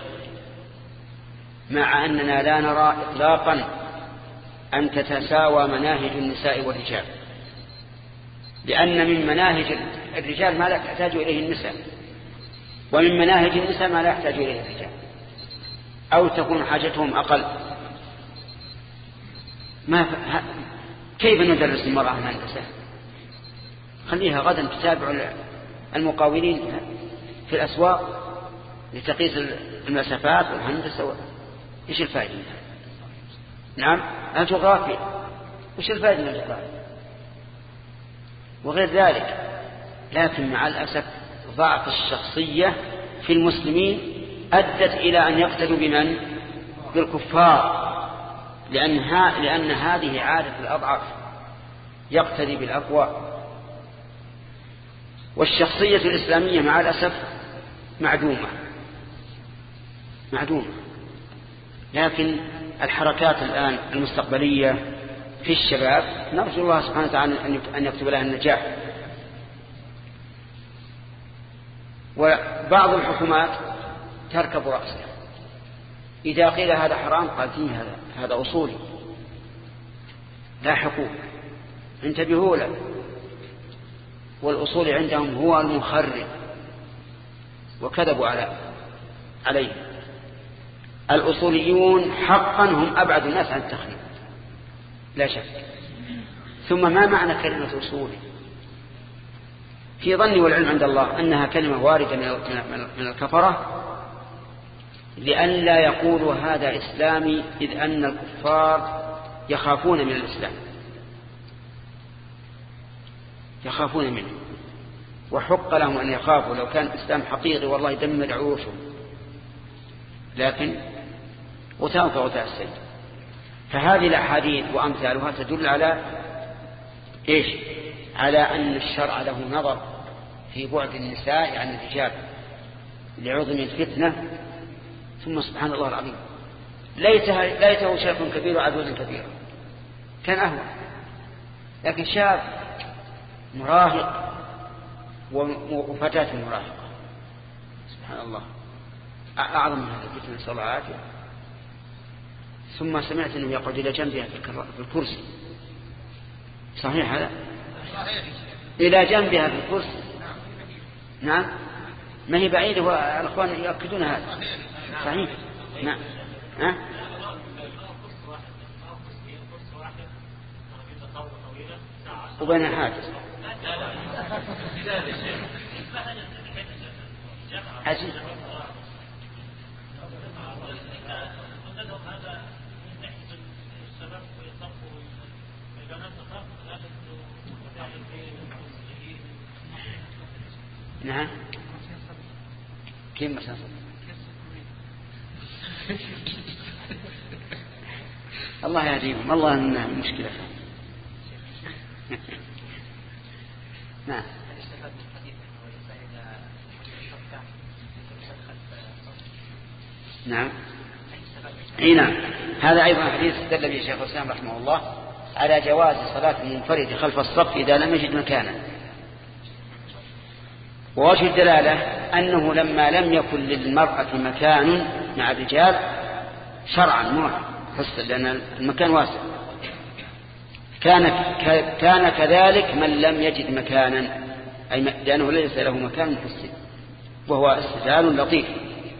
A: مع أننا لا نرى إطلاقا أن تتساوى مناهج النساء والرجال، لأن من مناهج الرجال ما لا تحتاج إليه النساء، ومن مناهج النساء ما لا يحتاج إليه الرجال، أو تكون حاجتهم أقل. كيف ندرس المرأة الهندسة؟ خليها غدا تتابع المقاولين في الأسواق لتقيس المسافات والهندسة إيش الفائدة؟ نعم، الجغرافيا، إيش الفائدة من الجغرافيا وغير ذلك. لكن مع الأسف ضعف الشخصية في المسلمين أدت إلى أن يقتدوا بمن؟ بالكفار، لأن هذه عادة الأضعف، يقتدي بالأقوى. والشخصية الإسلامية مع الأسف معدومة. لكن الحركات الآن المستقبلية في الشباب نرجو الله سبحانه وتعالى أن يكتب لها النجاح. وبعض الحكومات تركب رأسها إذا قيل هذا حرام قال فيه هذا أصولي لا حقوق، انتبهوا له. والأصول عندهم هو المخرب، وكذبوا عليه. الأصوليون حقا هم أبعد الناس عن التخريب لا شك. ثم ما معنى كلمة أصولي؟ في ظني والعلم عند الله أنها كلمة واردة من الكفرة، لئلا يقولوا هذا إسلامي، إذ أن الكفار يخافون من الإسلام، يخافون منه، وحق لهم أن يخافوا. لو كان الإسلام حقيقي والله يدمر عروشهم، لكن غثاء كغثاء السيل. فهذه الأحاديث وأمثالها تدل على إيش؟ على أن الشرع له نظر في بعد النساء عن الرجال لعظم الفتنة ثم سبحان الله العظيم ليته شيخ كبير وعجوز كبير كان أهون. لكن شاب مراهق وفتاة مراهقة سبحان الله أعظم من هذا الفتنة، نسأل الله العافية. ثم سمعت أنه يقعد إلى جنبها في الكرسي. صحيح هذا؟ إلى جنبها في الكرسي. نعم ما هي بعيدة والأخوان يؤكدون هذا. صحيح نعم. وبين حاجز عجيب. نعم كيف مثلا الله يهديهم الله إنها مشكلة. نعم نعم اي نعم. هذا ايضا حديث دل به شيخ الاسلام رحمه الله على جواز صلاة المنفرد خلف الصف اذا لم يجد مكانا. ووجه الدلالة انه لما لم يكن للمرأة مكان مع الرجال شرعا مو حس لان المكان واسع كان كذلك من لم يجد مكانا أي لأنه ليس له مكان حسي وهو استدلال لطيف.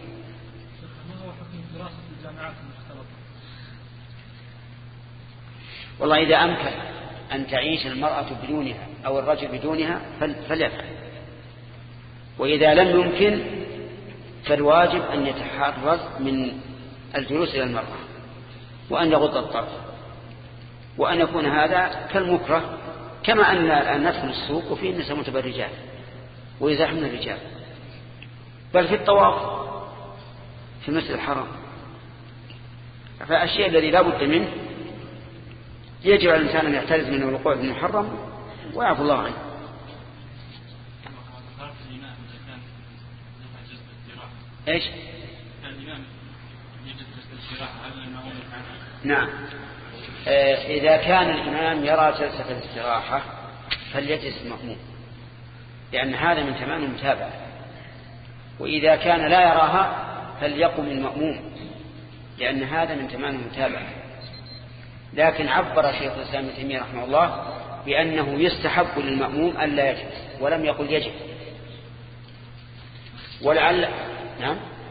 A: والله إذا أمكن أن تعيش المرأة بدونها أو الرجل بدونها فليفعل، وإذا لم يمكن فالواجب أن يتحرز من الجلوس إلى المرأة وأن يغض الطرف وأن يكون هذا كالمكره، كما أن الآن ندخل السوق وفيه النساء متبرجات ويزاحمن الرجال، بل في الطواف في المسجد الحرام. فالشيء الذي لا بد منه يجب على الإنسان أن يحترز من الوقوع في المحرم ويعفو الله عنه. ايش؟ نعم إذا كان الإمام يرى جلسة الاستراحة فليجلس المأموم لأن هذا من تمام المتابعة، وإذا كان لا يراها فليقم المأموم لأن هذا من تمام المتابعة. لكن عبر شيخ الإسلام ابن تيمية رحمه الله بأنه يستحب للمأموم ألا يجلس ولم يقل يجب. ولعل نعم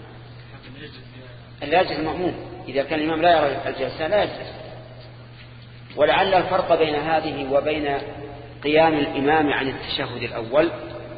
A: ألا يجلس المأموم إذا كان الإمام لا يرى الجلسة لا يجلس. ولعل الفرق بين هذه وبين قيام الإمام عن التشهد الأول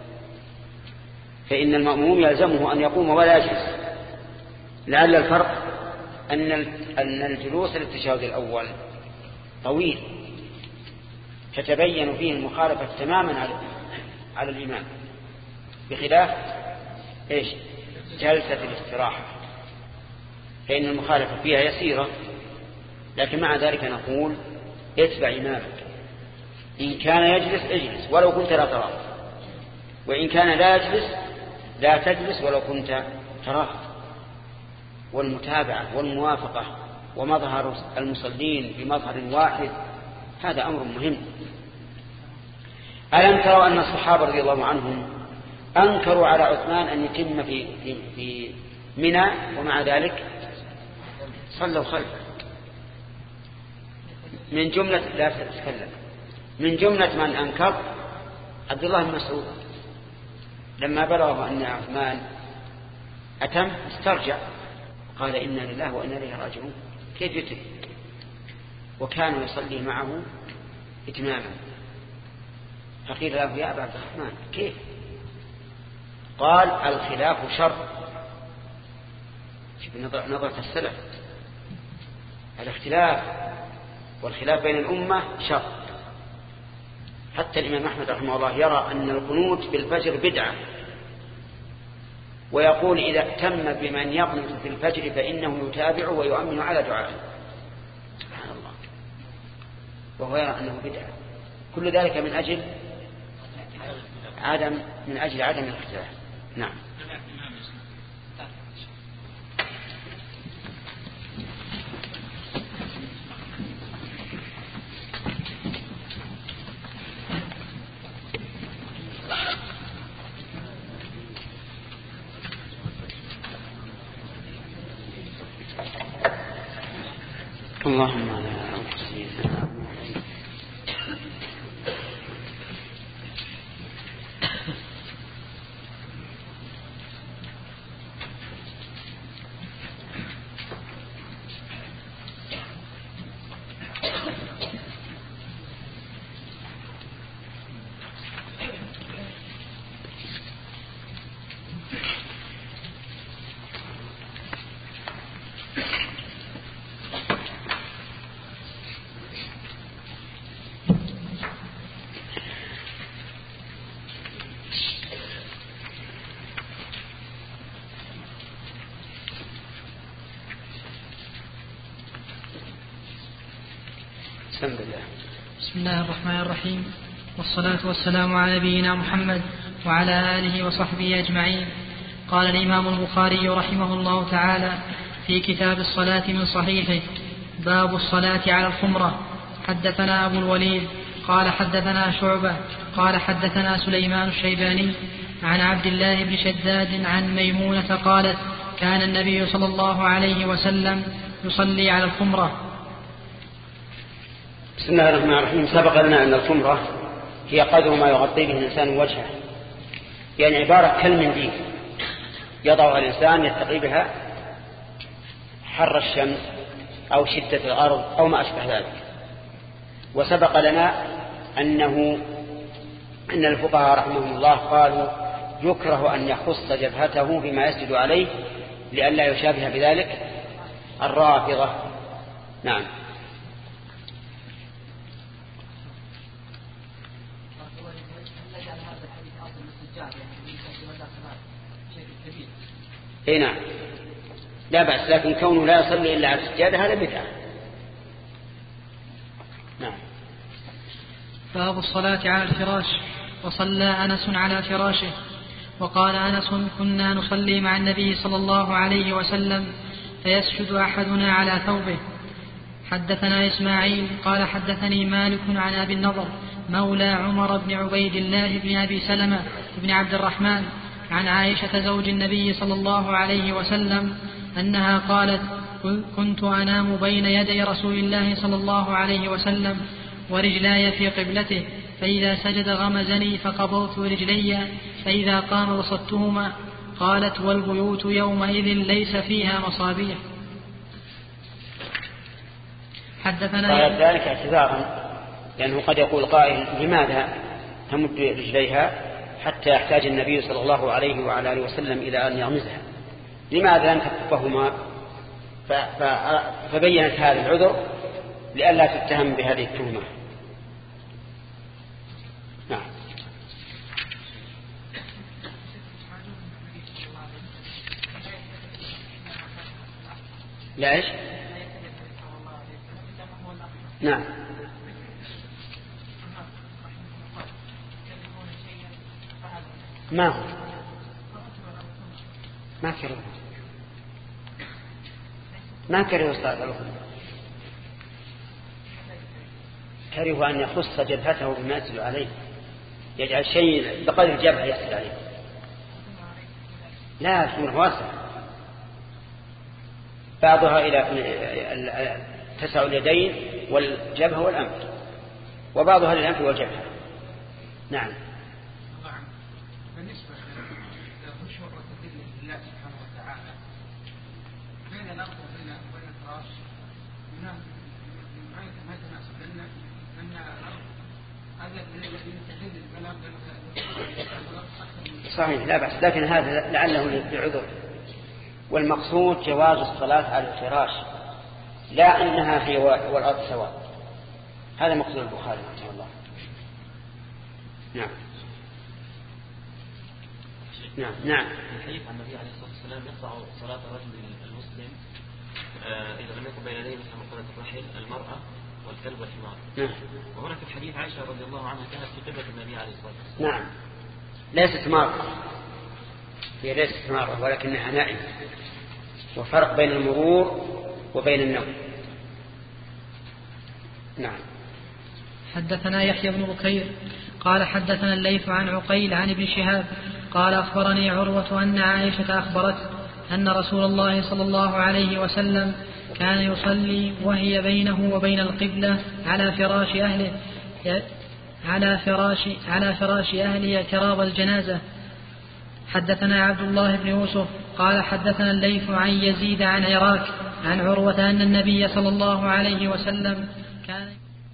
A: فإن المأموم يلزمه أن يقوم ولا يجلس. لعل الفرق أن الجلوس للتشهد الأول طويل تتبين فيه المخالفة تماما على الإمام، بخلاف إيش جلسة الاستراحة فإن المخالفة فيها يسيرة. لكن مع ذلك نقول اتبع إمامك، إن كان يجلس اجلس ولو كنت لا تراه، وإن كان لا يجلس لا تجلس ولو كنت تراه. والمتابعة والموافقة ومظهر المصلين بمظهر واحد هذا أمر مهم. ألم تروا أن الصحابة رضي الله عنهم أنكروا على عثمان أن يتم في منى ومع ذلك صلوا خلفه؟ من جملة لا تتكلم من جملة من أنكر عبد الله بن مسعود لما بلغ أن عثمان أتم استرجع قال إنا لله وإنا إليه راجعون. كيف يتم وكان يصلي معه إتماما؟ فقيل له يا أبا عبد الرحمن كيف؟ قال الخلاف شر. شوف نظرة السلف، الاختلاف والخلاف بين الأمة شر. حتى الإمام أحمد رحمه الله يرى أن القنوت بالفجر بدعة، ويقول إذا اهتم بمن يقنط في الفجر فإنه يتابع ويؤمن على دعائه. سبحان الله. وهو يرى أنه بدعة. كل ذلك من أجل عدم الاختلاف. نعم اللهم على أنفسنا.
E: بسم الله الرحمن الرحيم، والصلاة والسلام على نبينا محمد وعلى آله وصحبه أجمعين. قال الإمام البخاري رحمه الله تعالى في كتاب الصلاة من صحيحه: باب الصلاة على الخمرة. حدثنا أبو الوليد قال حدثنا شعبة قال حدثنا سليمان الشيباني عن عبد الله بن شداد عن ميمونة قالت: كان النبي صلى الله عليه وسلم يصلي على الخمرة.
A: بسم الله الرحمن الرحيم. سبق لنا أن الخمرة هي قدر ما يغطي به الإنسان وجهه، يعني عبارة كالمنديل يضعها الإنسان يتقي بها حر الشمس أو شدة الأرض أو ما أشبه ذلك. وسبق لنا أن الفقهاء رحمهم الله قالوا يكره أن يخص جبهته فيما يسجد عليه لئلا يشابه بذلك الرافضة. نعم. اي نعم لا بأس، لكن كونه لا يصلي إلا على السجادة هذا بدعة. نعم.
E: باب الصلاة على الفراش. وصلى أنس على فراشه. وقال أنس: كنا نصلي مع النبي صلى الله عليه وسلم فيسجد أحدنا على ثوبه. حدثنا إسماعيل قال حدثني مالك عن أبي النضر مولى عمر بن عبيد الله بن أبي سلمة بن عبد الرحمن عن عائشة زوج النبي صلى الله عليه وسلم أنها قالت: كنت أنام بين يدي رسول الله صلى الله عليه وسلم ورجلاي في قبلته، فإذا سجد غمزني فقبضت رجلي، فإذا قام بسطتهما. قالت: والبيوت يومئذ ليس فيها مصابيح.
A: حدثنا قال ذلك اعتذارا، لأنه قد يقول قائل: لماذا تمد رجليها حتى يحتاج النبي صلى الله عليه وعلى آله وسلم إلى أن يغمزها؟ لماذا لم تكفهما؟ فبينت هذا العذر لئلا تتهم بهذه التهمة. نعم. لا إيش؟ نعم. ما هو ما كره صلاة الخمر، كره أن يخص جبهته بما يسجد عليه، يجعل شيء بقدر الجبهة يسجد عليه. لا، الخمر واسع، بعضها إلى تسع اليدين والجبهة والأنف، وبعضها للأنف والجبهة. نعم.
C: بالنسبة للخشوع والتذلل لله سبحانه وتعالى بين الأرض وبين الفراش ما يتناسب، لأن الأرض هذا الذي يتذلل بالأرض
A: صحيح، لا بأس، لكن هذا لعله بعذر. والمقصود جواز الصلاة على الفراش، لا أنها هي والأرض سواء. هذا مقصود البخاري رحمه الله. نعم. نعم.
F: الحديث عن النبي عليه الصلاة والسلام يقطع صلاة الرجل المسلم إذا لم يكن بين يديه مثل مقولة الرحل المرأة والكلب والحمار.
A: نعم.
F: وهنا في الحديث عائشة رضي الله عنها كانت في قبلة النبي عليه الصلاة والسلام.
A: نعم. ليست مرأة، هي ليست مرأة ولكنها نائمة، وفرق بين المرور وبين النوم. نعم.
E: حدثنا يحيى بن بكير قال حدثنا الليث عن عقيل عن ابن شهاب قال: أخبرني عروة أن عائشة أخبرت أن رسول الله صلى الله عليه وسلم كان يصلي وهي بينه وبين القبلة على فراش أهله اعتراض الجنازة. حدثنا عبد الله بن يوسف قال حدثنا الليث عن يزيد عن عراك عن عروة أن النبي صلى الله عليه وسلم